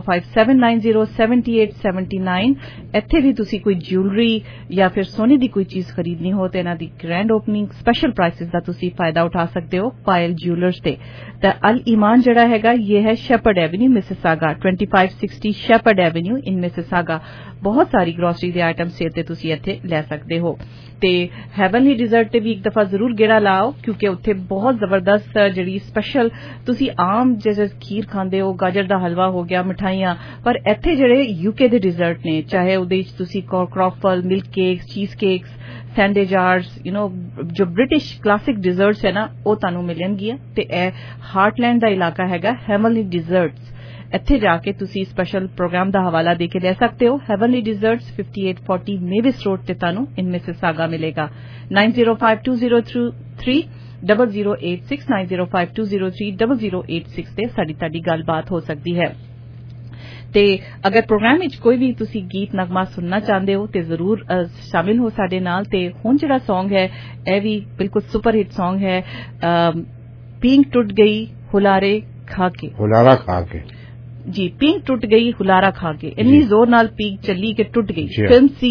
9057907879। ਇੱਥੇ ਵੀ ਤੁਸੀਂ ਕੋਈ ਜਿਊਲਰੀ ਜਾਂ ਫਿਰ ਸੋਨੇ ਦੀ ਕੋਈ ਚੀਜ਼ ਖਰੀਦਣੀ ਹੋ ਤੇ ਇਹਨਾਂ ਦੀ ਗ੍ਰੈਂਡ ਓਪਨਿੰਗ ਸਪੈਸ਼ਲ ਪ੍ਰਾਈਸਿਸ ਦਾ ਤੁਸੀਂ ਫਾਇਦਾ ਉਠਾ ਸਕਦੇ ਹੋ ਪਾਇਲ ਜਿਊਲਰਸ ਤੇ। ਤਾਂ ਅਲ ਈਮਾਨ ਜਿਹੜਾ ਹੈਗਾ ਇਹ ਹੈ Sheppard Avenue Mississauga, 2560 Sheppard Avenue in Mississauga. ਬਹੁਤ ਸਾਰੀ ਗਰੋਸਰੀ ਦੇ ਆਈਟਮ ਸੇਲ ਤੇ ਤੁਸੀਂ ਇੱਥੇ ਲੈ ਸਕਦੇ ਹੋ। ਤੇ ਹੈਵਨਲੀ ਡਿਜ਼ਰਟ ਤੇ ਵੀ ਇੱਕ ਦਫਾ ਜ਼ਰੂਰ ਗੇੜਾ ਲਾਓ, ਕਿਉਂਕਿ ਉੱਥੇ ਬਹੁਤ ਜ਼ਬਰਦਸਤ ਜਿਹੜੀ ਸਪੈਸ਼ਲ ਤੁਸੀਂ ਆਮ ਜਿਵੇਂ ਖੀਰ ਖਾਂਦੇ ਹੋ, ਗਾਜਰ ਦਾ ਹਲਵਾ ਹੋ ਗਿਆ, ਮਿਠਾਈਆਂ, ਪਰ ਇੱਥੇ ਜਿਹੜੇ ਯੂਕੇ ਦੇ ਡਿਜ਼ਰਟ ਨੇ, ਚਾਹੇ ਉਹਦੇ ਵਿੱਚ ਤੁਸੀਂ croffle, milk cakes, cheese cakes, sandwich arts, ਜੋ ਬ੍ਰਿਟਿਸ਼ ਕਲਾਸਿਕ ਡਿਜ਼ਰਟਸ ਹੈ ਨਾ ਉਹ ਤੁਹਾਨੂੰ ਮਿਲਣਗੀਆਂ। ਤੇ ਇਹ ਹਾਰਟਲੈਂਡ ਦਾ ਇਲਾਕਾ ਹੈਗਾ ਹੈਵਨਲੀ ਡਿਜ਼ਰਟਸ। ਇੱਥੇ ਜਾ ਕੇ ਤੁਸੀਂ ਸਪੈਸ਼ਲ ਪ੍ਰੋਗਰਾਮ ਦਾ ਹਵਾਲਾ ਦੇ ਕੇ ਲੈ ਸਕਦੇ ਹੋ। ਹੈਵਨਲੀ ਡਿਜ਼ਰਟਸ 5840 ਮੇਵਿਸ ਰੋਡ ਤੇ ਤੁਹਾਨੂੰ ਇਨ ਮਿਸਿਸਾਗਾ ਮਿਲੇਗਾ। 905203 0086 905203 0086 ਤੇ ਸਾਡੀ ਗੱਲਬਾਤ ਹੋ ਸਕਦੀ ਹੈ। ਤੇ ਅਗਰ ਪ੍ਰੋਗਰਾਮ ਵਿੱਚ ਕੋਈ ਵੀ ਤੁਸੀਂ ਗੀਤ ਨਗਮਾ ਸੁਣਨਾ ਚਾਹੁੰਦੇ ਹੋ ਤੇ ਜ਼ਰੂਰ ਸ਼ਾਮਿਲ ਹੋ ਸਾਡੇ ਨਾਲ। ਤੇ ਹੁਣ ਜਿਹੜਾ ਸੌਂਗ ਹੈ ਇਹ ਵੀ ਬਿਲਕੁਲ ਸੁਪਰ ਹਿੱਟ ਸੌਂਗ ਹੈ, ਪੀਂਗ ਟੁੱਟ ਗਈ ਹੁਲਾਰਾ ਖਾ ਕੇ ਜੀ, ਪੀਂਗ ਟੁੱਟ ਗਈ ਹੁਲਾਰਾ ਖਾ ਕੇ, ਇੰਨੀ ਜ਼ੋਰ ਨਾਲ ਪੀਂਗ ਚੱਲੀ ਕਿ ਟੁੱਟ ਗਈ। ਫਿਲਮ ਸੀ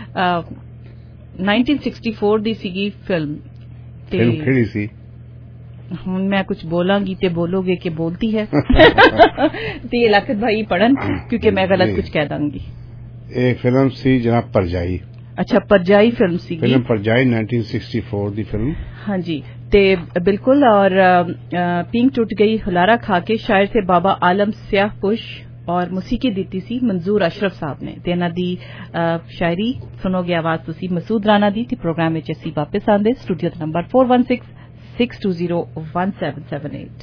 1964 ਦੀ ਸੀਗੀ ਫਿਲਮ। ਤੇ ਕਿਹੜੀ ਸੀ? ਹੁਣ ਮੈਂ ਕੁਝ ਬੋਲਾਂਗੀ ਤੇ ਬੋਲੋਗੇ ਕਿ ਬੋਲਤੀ है ਤੇ ਲਾਕਤ ਭਾਈ ਪੜਨ ਕਿਉਂਕਿ ਮੈਂ ਗਲਤ ਕੁਝ ਕਹਿ ਦਾਂਗੀ। एक फिल्म सी जनाब परजाई। अच्छा, परजाई फिल्म सी, फिल्म परजाई 1964 दी फिल्म। हाँ जी, ते बिल्कुल। और पींग टूट गई हुलारा खा के शायर थे बाबा आलम स्याहपुश और मौसीकी दी सी मंजूर अशरफ साहब ने। ते इन्हां दी शायरी सुनोगे आवाज तुसी मसूद राणा दी। ते प्रोग्राम विच असीं वापस आंदे स्टूडियो नंबर 4166201778।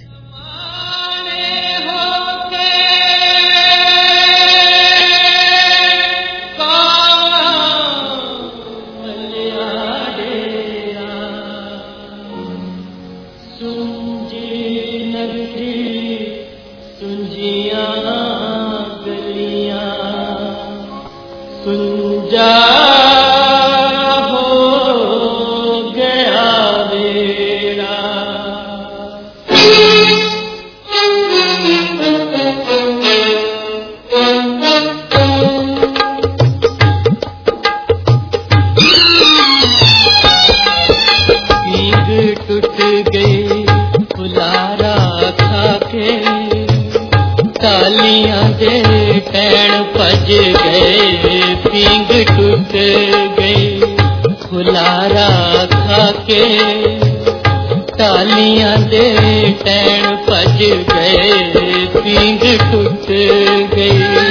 ਟਾਲੀਆਂ ਦੇ ਟੈਣ ਭੱਜ ਗਏ ਪੀਂਘ ਟੁੱਟ ਗਈ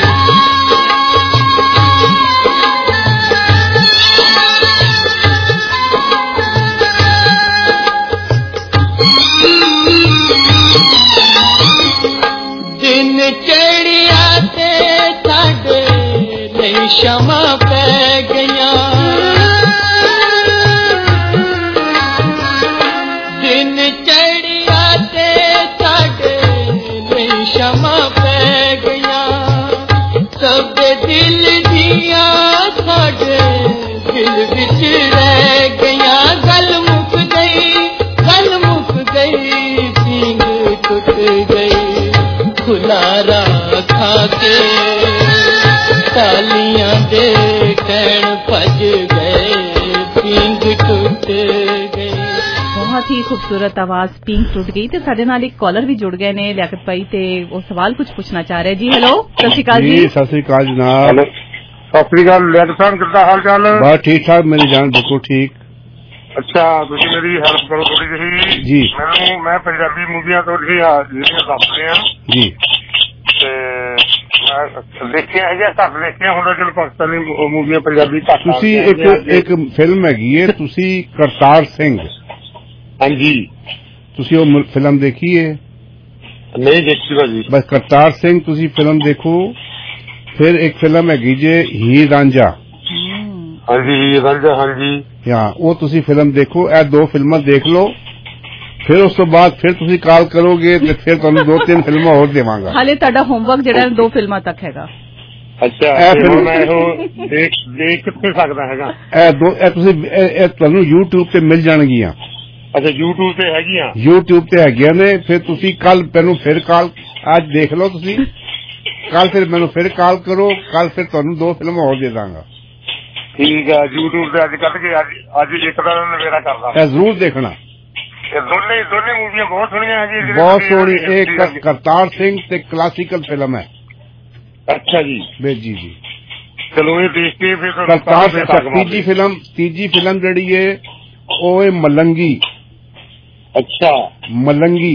ਦਿਨ ਚੜਿਆ ਤੇ ਸਾਡੇ ਲਈ ਸ਼ਮਾਂ ਪੈ ਗਈਆਂ ਦਿਨ ਚੜਿਆ ਤੇ ਸਾਡੇ ਲਈ ਸ਼ਮਾਂ ਪੈ ਗਈਆਂ ਸਭ ਦਿਲ ਦੀਆਂ ਸਾਡੇ ਦਿਲ ਵਿੱਚ ਰਹਿ ਗਈਆਂ ਗੱਲ ਮੁੱਕ ਗਈ ਪੀਂਘ ਟੁੱਟ ਗਈ ਖੁਲਾਰਾ ਖਾ ਕੇ ਤਾਲੀਆਂ ਦੇ ਟੈਣ ਭੱਜ ਗਏ ਪੀਂਘ ਟੁੱਟ ਗਈ बहुत ही खूबसूरत आवाज पिंक टूट गई तो साडे नाल एक कॉलर भी जुड़ गए ने लियाकत भाई ते वो सवाल कुछ पूछना चाह रहे जी हेलो सत श्री अकाल जी सत श्री अकाल जनाब सत श्री अकाल लियाकत साहब कितना हाल चाल बस ठीक ठाक मेरी जान बिल्कुल ठीक अच्छा तुसी मेरी हेल्प करो थोड़ी जी जी मैं पंजाबी मूवियां तो ਜਿਹੜੀਆਂ ਦੱਸਦੇ ਆ ਜੀ ਤੇ ਦੇਖਿਆ ਹੈ ਘੱਟ ਦੇਖਿਆ ਹੁੰਦਾ ਚਲ ਪਾਕਿਸਤਾਨੀ ਮੂਵੀਆਂ ਪੰਜਾਬੀ ਘੱਟ ਤੁਸੀਂ ਇੱਕ ਫਿਲਮ ਹੈਗੀ ਹੈ ਤੁਸੀਂ ਕਰਤਾਰ ਸਿੰਘ ਹਾਂਜੀ ਤੁਸੀਂ ਉਹ ਫਿਲਮ ਦੇਖੀ ਹੈ ਨਹੀਂ ਦੇਖੀ ਭਾਜੀ ਬਸ ਕਰਤਾਰ ਸਿੰਘ ਤੁਸੀਂ ਫਿਲਮ ਦੇਖੋ ਫਿਰ ਇੱਕ ਫਿਲਮ ਹੈਗੀ ਜੇ ਹੀਰ ਰਾਂਝਾ ਹਾਂਜੀ ਹੀਰ ਰਾਂਝਾ ਹਾਂਜੀ ਹਾਂ ਉਹ ਤੁਸੀਂ ਫਿਲਮ ਦੇਖੋ ਇਹ ਦੋ ਫਿਲਮਾਂ ਦੇਖ ਲਓ ਫਿਰ ਉਸ ਤੋਂ ਬਾਅਦ ਫਿਰ ਤੁਸੀਂ ਕਾਲ ਕਰੋਗੇ ਤੇ ਫਿਰ ਤੁਹਾਨੂੰ 2-3 ਫਿਲਮਾਂ ਹੋਰ ਦੇਵਾਂਗਾ ਹਾਲੇ ਤੁਹਾਡਾ ਹੋਮਵਰਕ ਜਿਹੜਾ 2 ਫਿਲਮਾਂ ਤੱਕ ਹੈਗਾ ਅੱਛਾ ਇਹ ਫਿਲਮ ਮੈਂ ਉਹ ਦੇਖ ਕਿੱਥੇ ਸਕਦਾ ਹੈਗਾ ਇਹ ਤੁਸੀਂ ਤੁਹਾਨੂੰ YouTube ਤੇ ਮਿਲ ਜਾਣਗੀਆਂ ਅੱਛਾ YouTube ਤੇ ਹੈਗੀਆਂ YouTube ਤੇ ਹੈਗੀਆਂ ਨੇ ਫਿਰ ਤੁਸੀਂ ਕੱਲ ਮੈਨੂੰ ਫਿਰ ਕਾਲ ਅੱਜ ਦੇਖ ਲਓ ਤੁਸੀਂ ਕੱਲ ਫਿਰ ਮੈਨੂੰ ਫਿਰ ਕਾਲ ਕਰੋ ਕੱਲ ਫਿਰ ਤੁਹਾਨੂੰ 2 ਫਿਲਮਾਂ ਹੋਰ ਦੇ ਦਾਂਗਾ ਠੀਕ ਆ YouTube ਤੇ ਅੱਜ ਕੱਢ ਕੇ ਅੱਜ ਇੱਕ ਦਾ ਨਵੇੜਾ ਕਰਦਾ ਇਹ ਜ਼ਰੂਰ ਦੇਖਣਾ ਇਹ ਦੋਨੇ ਮੂਵੀਆਂ ਬਹੁਤ ਸੋਹਣੀਆਂ ਹੈਗੀਆਂ ਬਹੁਤ ਸੋਹਣੀ ਇੱਕ ਕਰਤਾਰ ਸਿੰਘ ਤੇ ਕਲਾਸੀਕਲ ਫਿਲਮ ਹੈ ਅੱਛਾ ਜੀ ਜੀ ਜੀ ਚਲੋ ਇਹ ਦੇਖ ਕੇ ਫਿਰ ਕਰਤਾਰ ਤੀਜੀ ਫਿਲਮ ਜਿਹੜੀ ਹੈ ਉਹ ਹੈ ਮਲੰਗੀ ਅੱਛਾ ਮਲੰਗੀ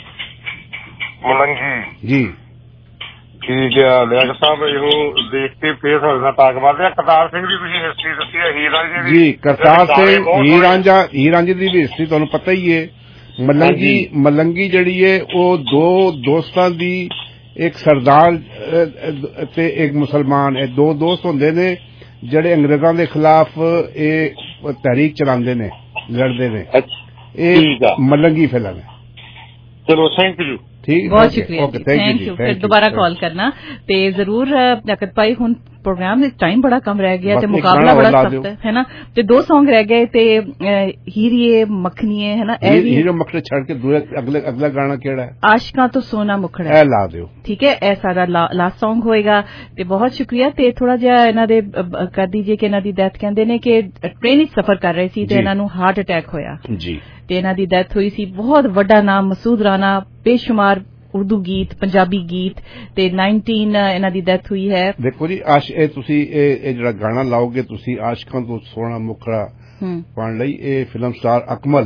ਜੀ ਠੀਕ ਆ ਲਿਆਕਤ ਸਾਹਿਬ ਇਹੋ ਦੇਖ ਕੇ ਫੇਰ ਸਾਡੇ ਨਾਲ ਤਾਕ ਮਾਰਦੇ ਆ ਕਰਤਾਰ ਸਿੰਘ ਦੀ ਤੁਸੀਂ ਹਿਸਟਰੀ ਦੱਸੀ ਹੈ ਹੀਰ ਰਾਂਝੇ ਦੀ ਜੀ ਕਰਤਾਰ ਸਿੰਘ ਹੀਰ ਰਾਂਝੇ ਦੀ ਵੀ ਹਿਸਟਰੀ ਤੁਹਾਨੂੰ ਪਤਾ ਹੀ ਹੈ ਮਲੰਗੀ ਜਿਹੜੀ ਹੈ ਉਹ ਦੋ ਦੋਸਤਾਂ ਦੀ ਇੱਕ ਸਰਦਾਰ ਤੇ ਇੱਕ ਮੁਸਲਮਾਨ ਇਹ ਦੋ ਦੋਸਤ ਹੁੰਦੇ ਨੇ ਜਿਹੜੇ ਅੰਗਰੇਜ਼ਾਂ ਦੇ ਖਿਲਾਫ ਇਹ ਤਹਿਰੀਕ ਚਲਾਉਂਦੇ ਨੇ ਲੜਦੇ ਨੇ ਇਹ ਮਲੰਗੀ ਫਿਲਮ ਹੈ ਚਲੋ ਥੈਂਕ ਯੂ ठीक बहुत शुक्रिया थैंक यू फिर दोबारा कॉल करना ते जरूर लियाकत भाई हुन प्रोग्राम में टाइम बड़ा कम रह गया ते मुकाबला बड़ा सख्त है ना ते 2 सॉन्ग रह गए ते हीरिए मखनिए है ना हीरो मखने छड़ के अगला गाना केड़ा है आशिकां तो सोना मुखड़ा है ला दियो ठीक है ए सारा लास्ट सॉन्ग होएगा ते बहुत शुक्रिया ते थोड़ा जिहा इन्हां दे कर दीजिए कि इन्हां दी डेथ कहंदे ने कि ट्रेन विच सफर कर रहे सी ते इन्हां नूं हार्ट अटैक होया जी ਤੇ ਇਹਨਾਂ ਦੀ ਡੈਥ ਹੋਈ ਸੀ ਬਹੁਤ ਵੱਡਾ ਨਾਮ ਮਸੂਦ ਰਾਣਾ ਬੇਸ਼ੁਮਾਰ ਉਰਦੂ ਗੀਤ ਪੰਜਾਬੀ ਗੀਤ ਤੇ 19 ਇਹਨਾਂ ਦੀ ਡੈਥ ਹੋਈ ਹੈ ਦੇਖੋ ਜੀ ਇਹ ਤੁਸੀਂ ਇਹ ਜਿਹੜਾ ਗਾਣਾ ਲਾਓਗੇ ਤੁਸੀਂ ਆਸ਼ਕਾਂ ਤੋਂ ਸੋਹਣਾ ਮੁਖੜਾ ਪਾਉਣ ਲਈ ਇਹ ਫਿਲਮ ਸਟਾਰ ਅਕਮਲ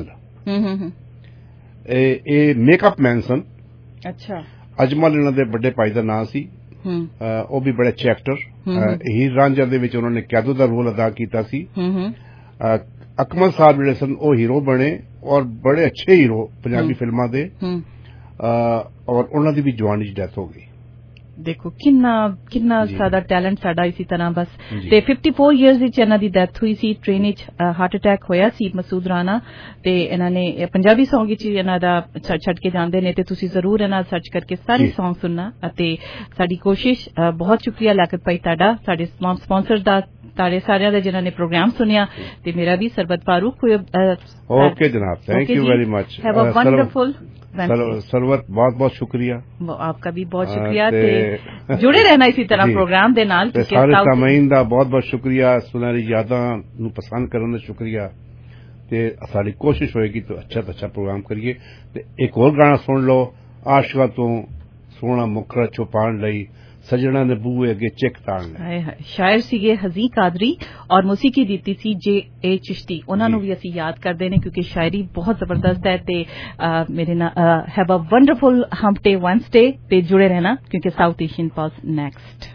ਇਹ ਮੇਕਅਪ ਮੈਨ ਸਨ ਅੱਛਾ ਅਜਮਲ ਇਹਨਾਂ ਦੇ ਵੱਡੇ ਭਾਈ ਦਾ ਨਾਂ ਸੀ ਉਹ ਵੀ ਬੜੇ ਅੱਛੇ ਐਕਟਰ ਹੀਰ ਰਾਂਝਾ ਦੇ ਵਿੱਚ ਉਹਨਾਂ ਨੇ ਕੈਦੂ ਦਾ ਰੋਲ ਅਦਾ ਕੀਤਾ ਸੀ ਅਕਮਲ ਸਾਹਿਬ ਜਿਹੜੇ ਸਨ ਉਹ ਹੀਰੋ ਬਣੇ ਔਰ ਬੜੇ ਅੱਛੇ ਹੀਰੋ ਪੰਜਾਬੀ ਫਿਲਮਾਂ ਦੇ ਔਰ ਉਹਨਾਂ ਦੀ ਵੀ ਜਵਾਨੀ 'ਚ ਡੈਥ ਹੋ ਗਈ ਦੇਖੋ ਕਿੰਨਾ ਸਾਡਾ ਟੈਲੈਂਟ ਸਾਡਾ ਇਸੇ ਤਰ੍ਹਾਂ ਬਸ ਤੇ 54 ਇਅਰਸ ਵਿੱਚ ਇਹਨਾਂ ਦੀ ਡੈਥ ਹੋਈ ਸੀ ਟ੍ਰੇਨ ਵਿੱਚ ਹਾਰਟ ਅਟੈਕ ਹੋਇਆ ਸੀ ਮਸੂਦ ਰਾਣਾ ਤੇ ਇਹਨਾਂ ਨੇ ਪੰਜਾਬੀ ਸੌਂਗ ਵਿੱਚ ਇਹਨਾਂ ਦਾ ਛੱਡ ਕੇ ਜਾਂਦੇ ਨੇ ਤੇ ਤੁਸੀਂ ਜ਼ਰੂਰ ਇਹਨਾਂ ਸਰਚ ਕਰਕੇ ਸਾਰੇ ਸੌਂਗ ਸੁਣਨਾ ਅਤੇ ਸਾਡੀ ਕੋਸ਼ਿਸ਼ ਬਹੁਤ ਸ਼ੁਕਰੀਆ ਲਿਆਕਤ ਭਾਈ ਤੁਹਾਡਾ ਸਾਡੇ ਸਪਾਂਸਰ ਦਾ ਤੁਹਾਡੇ ਸਾਰਿਆਂ ਦਾ ਜਿਨ੍ਹਾਂ ਨੇ ਪ੍ਰੋਗਰਾਮ ਸੁਣਿਆ ਤੇ ਮੇਰਾ ਵੀ ਸਰਬਤ ਫਾਰੂਕ ओके जनाब thank you very much have a wonderful Sarwat बहुत बहुत शुक्रिया आपका भी बहुत शुक्रिया ते जुड़े रहना इसी तरह प्रोग्राम दे नाल सारे सामीन दा बहुत बहुत शुक्रिया सुनहरी यादां नूं पसंद करन दा शुक्रिया ते साडी कोशिश होएगी तो अच्छा प्रोग्राम करिए ते एक और गाना सुन लो आशिका तो सोना मुखड़ा छुपाण लई ਸਜਣਾ ਦੇ ਬੂਹੇ ਅੱਗੇ ਚਿੱਕ ਤਾਣ ਲੈ। ਸ਼ਾਇਰ ਸੀਗੇ ਹਜ਼ੀ ਕਾਦਰੀ ਔਰ ਮੌਸੀਕੀ ਦਿੱਤੀ ਸੀ J.A. ਚਿਸ਼ਤੀ। ਉਹਨਾਂ ਨੂੰ ਵੀ ਅਸੀਂ ਯਾਦ ਕਰਦੇ ਨੇ ਕਿਉਂਕਿ ਸ਼ਾਇਰੀ ਬਹੁਤ ਜ਼ਬਰਦਸਤ ਹੈ। ਤੇ ਮੇਰੇ ਨਾਲ have a wonderful hump day Wednesday ਤੇ ਜੁੜੇ ਰਹਿਣਾ ਕਿਉਂਕਿ ਸਾਊਥ ਏਸ਼ੀਅਨ ਪਲਸ ਨੈਕਸਟ।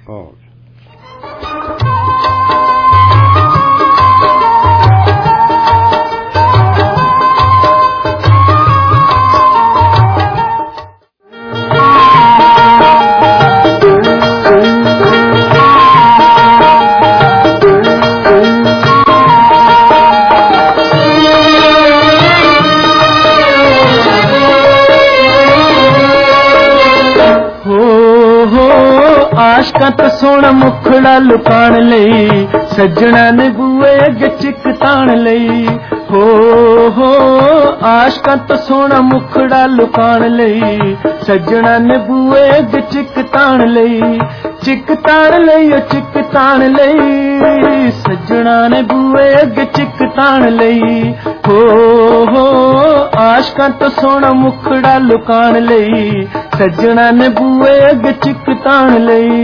ਆਸ਼ਕਾਂ ਤੋਂ ਸੋਹਣਾ ਮੁਖੜਾ ਲੁਕਾਣ ਲਈ ਸੱਜਣਾ ਨੇ ਬੂਏ ਅੱਗੇ ਚਿੱਕ ਤਾਣ ਲਈ। ਹੋ ਆਸ਼ਕਾਂ ਤੋਂ ਸੋਹਣਾ ਮੁਖੜਾ ਲੁਕਾਣ ਲਈ ਸੱਜਣਾ ਨੇ ਬੂਏ ਅੱਗੇ ਚਿੱਕ ਤਾਣ ਲਈ। ਚਿੱਕ ਤਾਣ ਲਈ ਚਿੱਕ ਤਾਣ ਲਈ ਸੱਜਣਾ ਨੇ ਬੂਏ ਅੱਗੇ ਚਿੱਕ ਤਾਣ ਲਈ। ਹੋ ਆਸ਼ਕਾਂ ਤੋਂ ਸੋਹਣਾ ਮੁਖੜਾ ਲੁਕਾਣ ਲਈ ਸੱਜਣਾ ਨੇ ਬੂਏ ਅੱਗੇ ਚਿੱਕ ਤਾਣ ਲਈ।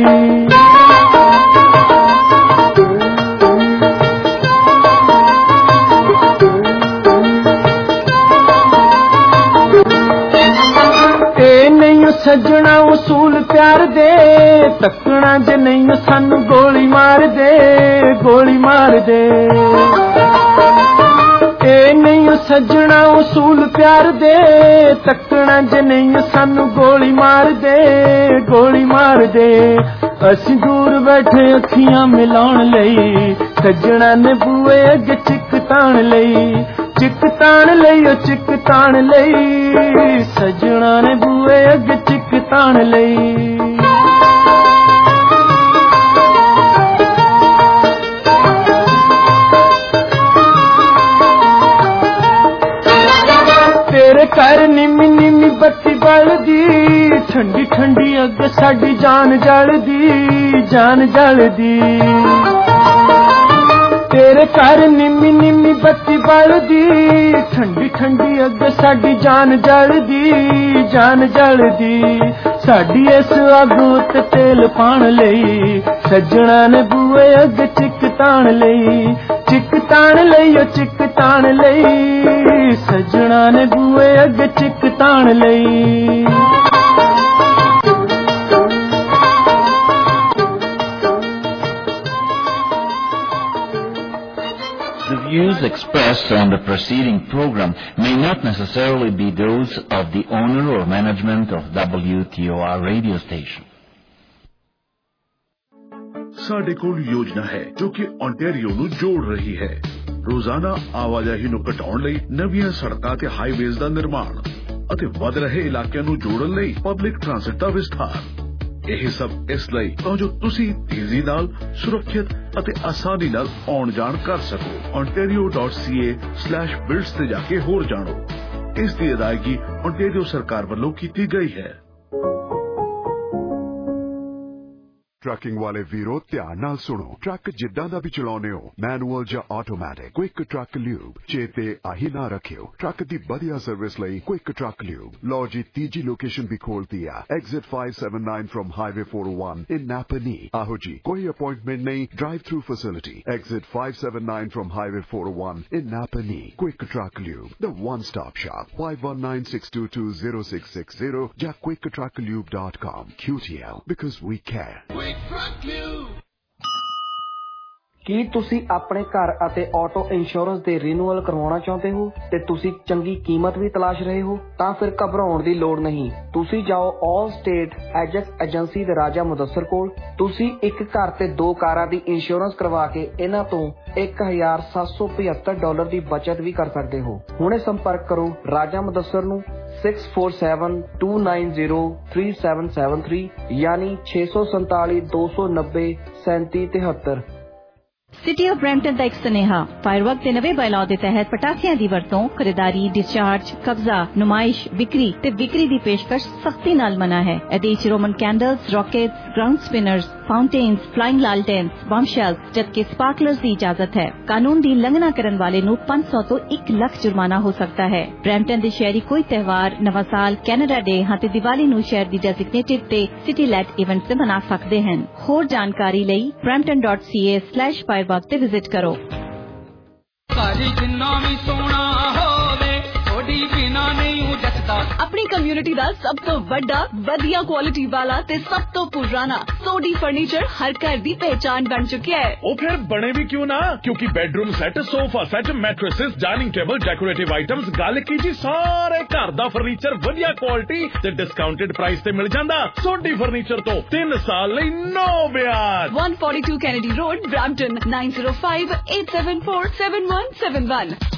ਸੱਜਣਾ ਉਸੂਲ ਪਿਆਰ ਦੇ ਤੱਕਣਾ ਜੇ ਨਹੀਂ ਸਾਨੂੰ ਗੋਲੀ ਮਾਰ ਦੇ ਗੋਲੀ ਮਾਰ ਦੇ। ਇਹ ਨਹੀਂ ਸੱਜਣਾ ਉਸੂਲ ਪਿਆਰ ਦੇ ਤੱਕਣਾ ਜੇ ਨਹੀਂ ਸਾਨੂੰ ਗੋਲੀ ਮਾਰ ਦੇ ਗੋਲੀ ਮਾਰ ਦੇ। ਅਸੀਂ ਦੂਰ ਬੈਠੇ ਅੱਖੀਆਂ ਮਿਲਾਉਣ ਲਈ ਸੱਜਣਾ ਨੇ ਬੂਏ ਅੱਗੇ ਚਿੱਕ ਤਾਣ ਲਈ। ਚਿੱਕ ਤਾਣ ਲਈ ਚਿੱਕ ਤਾਣ ਲਈ ਸੱਜਣਾ ਨੇ ਬੂਏ ਅੱਗੇ ਚਿੱਕ ਤਾਣ ਲਈ। ਤੇਰੇ ਘਰ ਨਿੰਮੀ ਨਿੰਮੀ ਬੱਤੀ ਬਲਦੀ ਠੰਡੀ ਠੰਡੀ ਅੱਗ ਸਾਡੀ ਜਾਨ ਜਲਦੀ ਜਾਨ ਜਲਦੀ। ਤੇਰੇ ਘਰ ਨਿੰਮੀ ਨਿੰਮੀ ਬੱਤੀ ਬਲਦੀ ਠੰਡੀ ਠੰਡੀ ਅੱਗ ਸਾਡੀ ਜਾਨ ਜਲਦੀ ਜਾਨ ਜਲਦੀ। ਸਾਡੀ ਇਸ ਅੱਗ ਉੱਤੇ ਤੇਲ ਪਾਣ ਲਈ ਸੱਜਣਾ ਨੇ ਬੂਏ ਅੱਗੇ ਚਿੱਕ ਤਾਣ ਲਈ। ਚਿੱਕ ਤਾਣ ਲਈ ਚਿੱਕ ਤਾਣ ਲਈ ਸੱਜਣਾ ਨੇ ਬੂਏ ਅੱਗੇ ਚਿੱਕ ਤਾਣ ਲਈ। The views expressed on the preceding program may not necessarily be those of the owner or management of WTOR radio station. ਸਾਡੇ ਕੋਲ ਯੋਜਨਾ ਹੈ ਜੋ ਕਿ ontario ਨੂੰ ਜੋੜ ਰਹੀ ਹੈ। ਰੋਜ਼ਾਨਾ ਆਵਾਜਾਈ ਨੂੰ ਘਟਾਉਣ ਲਈ ਨਵੀਆਂ ਸੜਕਾਂ ਤੇ ਹਾਈਵੇਜ਼ ਦਾ ਨਿਰਮਾਣ ਅਤੇ ਵਧ ਰਹੇ ਇਲਾਕਿਆਂ ਨੂੰ ਜੋੜਨ ਲਈ ਪਬਲਿਕ ਟ੍ਰਾਂਸਪੋਰਟ ਦਾ ਵਿਸਥਾਰ। ਇਹ ਸਭ ਇਸ ਲਈ ਤਾਂ ਜੋ ਤੁਸੀਂ ਤੇਜ਼ੀ ਨਾਲ ਸੁਰੱਖਿਅਤ ਅਤੇ ਆਸਾਨੀ ਨਾਲ ਆਉਣ ਜਾਣ ਕਰ ਸਕੋ। ontario.ca/builds ਤੇ ਜਾ ਕੇ ਹੋਰ ਜਾਣੋ। ਇਸ ਦੀ ਅਦਾਇਗੀ ontario ਸਰਕਾਰ ਵੱਲੋਂ ਕੀਤੀ ਗਈ ਹੈ। ਟਰੱਕਿੰਗ ਵਾਲੇ ਵੀਰੋ ਧਿਆਨ ਨਾਲ ਸੁਣੋ। ਟਰੱਕ ਜਿੱਦਾਂ ਦਾ ਵੀ ਚਲਾਉਨੇ ਹੋ, ਮੈਨੂਅਲ ਜਾਂ ਆਟੋਮੈਟਿਕ, ਕੁਇਕ ਟਰੱਕ ਲਿਊਬ ਚੇਤੇ ਆਹੀ ਨਾ ਰੱਖਿਓ। ਟਰੱਕ ਦੀ ਵਧੀਆ ਸਰਵਿਸ ਲਈ ਕੁਇਕ ਟਰੱਕ ਲਿਊਬ। ਲਓ ਜੀ ਤੀਜੀ ਲੋਕੇਸ਼ਨ ਵੀ ਖੋਲਤੀ ਆ, exit 579 from highway 401 in Napanee. ਆਹੋ ਜੀ ਕੋਈ ਅਪਾਇੰਟਮੈਂਟ ਨਹੀਂ, drive through facility. Exit 579 from highway 401 in Napanee. Quick truck lube, the one stop shop। 5196220660 ਜਾਂ quicktrucklube.com। QTL because we care। ਕੀ ਤੁਸੀਂ ਆਪਣੇ ਘਰ ਅਤੇ ਆਟੋ ਇੰਸ਼ੋਰੈਂਸ ਦੇ ਰੀਨਿਊਅਲ ਕਰਵਾਉਣਾ ਚਾਹੁੰਦੇ ਹੋ ਤੇ ਤੁਸੀਂ ਚੰਗੀ ਕੀਮਤ ਵੀ ਤਲਾਸ਼ ਰਹੇ ਹੋ? ਤਾਂ ਫਿਰ ਘਬਰਾਉਣ ਦੀ ਲੋੜ ਨਹੀਂ। ਤੁਸੀਂ ਜਾਓ ਆਲ ਸਟੇਟ ਐਜੈਕਸ ਏਜੰਸੀ ਦੇ ਰਾਜਾ ਮੁਦੱਸਰ ਕੋਲ। ਤੁਸੀਂ ਇੱਕ ਘਰ ਤੇ 2 ਕਾਰਾਂ ਦੀ ਇੰਸ਼ੋਰੈਂਸ ਕਰਵਾ ਕੇ ਇਹਨਾਂ ਤੋਂ $1,775 ਦੀ ਬਚਤ ਵੀ ਕਰ ਸਕਦੇ ਹੋ। ਹੁਣੇ ਸੰਪਰਕ ਕਰੋ ਰਾਜਾ ਮੁਦੱਸਰ ਨੂੰ 647-290-3773 ਯਾਨੀ 647-290-3773। ਸਿਟੀ ਆਫ ਬਰੈਂਪਟਨ ਦਾ ਇੱਕ ਸੁਨੇਹਾ। ਫਾਇਰਵਰਕ ਦੇ ਨਵੇਂ ਬਾਇਲਾਅ ਦੇ ਤਹਿਤ ਪਟਾਖਿਆਂ ਦੀ ਵਰਤੋਂ, ਖਰੀਦਾਰੀ, ਡਿਸਚਾਰਜ, ਕਬਜ਼ਾ, ਨੁਮਾਇਸ਼, ਵਿਕਰੀ ਦੀ ਪੇਸ਼ਕਸ਼ ਸਖਤੀ ਨਾਲ ਮਨਾ ਹੈ। ਇਹਦੇ ਵਿੱਚ Roman candles, rockets, ground spinners, fountains, flying lanterns, bombshells जबकि स्पार्कलर्स ਦੀ ਇਜਾਜ਼ਤ ਹੈ। ਕਾਨੂੰਨ ਦੀ ਉਲੰਘਣਾ ਕਰਨ ਵਾਲੇ ਨੂੰ 500 ਤੋਂ 1 ਲੱਖ ਜੁਰਮਾਨਾ ਹੋ ਸਕਦਾ ਹੈ। ਬਰੈਂਪਟਨ ਦੇ ਸ਼ਹਿਰੀ ਕੋਈ ਤਿਉਹਾਰ, ਨਵਾਂ ਸਾਲ, ਕੈਨੇਡਾ ਡੇ ਅਤੇ ਦੀਵਾਲੀ ਨੂੰ ਸ਼ਹਿਰ ਦੀ ਡੈਜ਼ਿਗਨੇਟਿਡ ਤੇ ਸਿਟੀ ਲੈਟ ਇਵੈਂਟ ਤੇ ਮਨਾ ਸਕਦੇ ਹਨ। ਹੋਰ ਜਾਣਕਾਰੀ ਲਈ brampton.ca/firebug ਤੇ ਵਿਜ਼ਿਟ ਕਰੋ। ਘਰ ਜਿੰਨਾ ਵੀ ਸੋਹਣਾ ਹੋਵੇ ਥੋੜੀ ਬਿਨਾ ਨਹੀਂ ਜੱਟਦਾ। ਆਪਣੀ ਕਮਿਊਨਿਟੀ ਦਾ ਸਭ ਤੋਂ ਵੱਡਾ, ਵਧੀਆ ਕੁਆਲਿਟੀ ਵਾਲਾ ਤੇ ਸਭ ਤੋਂ ਪੁਰਾਣਾ ਸੋਡੀ ਫਰਨੀਚਰ ਹਰ ਘਰ ਦੀ ਪਹਿਚਾਨ ਬਣ ਚੁੱਕਿਆ ਹੈ। ਉਹ ਫਿਰ ਬਣੇ ਵੀ ਕਿਉਂ ਨਾ, ਕਿਉਂਕਿ bedroom set, sofa set, mattresses, dining table, decorative items, ਗੱਲ ਕੀ ਜੀ ਸਾਰੇ ਘਰ ਦਾ ਫਰਨੀਚਰ ਵਧੀਆ ਕੁਆਲਿਟੀ ਤੇ ਡਿਸਕਾਊਂਟਡ ਪ੍ਰਾਈਸ ਤੇ ਮਿਲ ਜਾਂਦਾ। ਸੋਡੀ ਫਰਨੀਚਰ ਤੋਂ 3 ਸਾਲ ਲਈ ਨੋ ਵਿਆਜ। 142 Kennedy Road, Brampton, 9058747171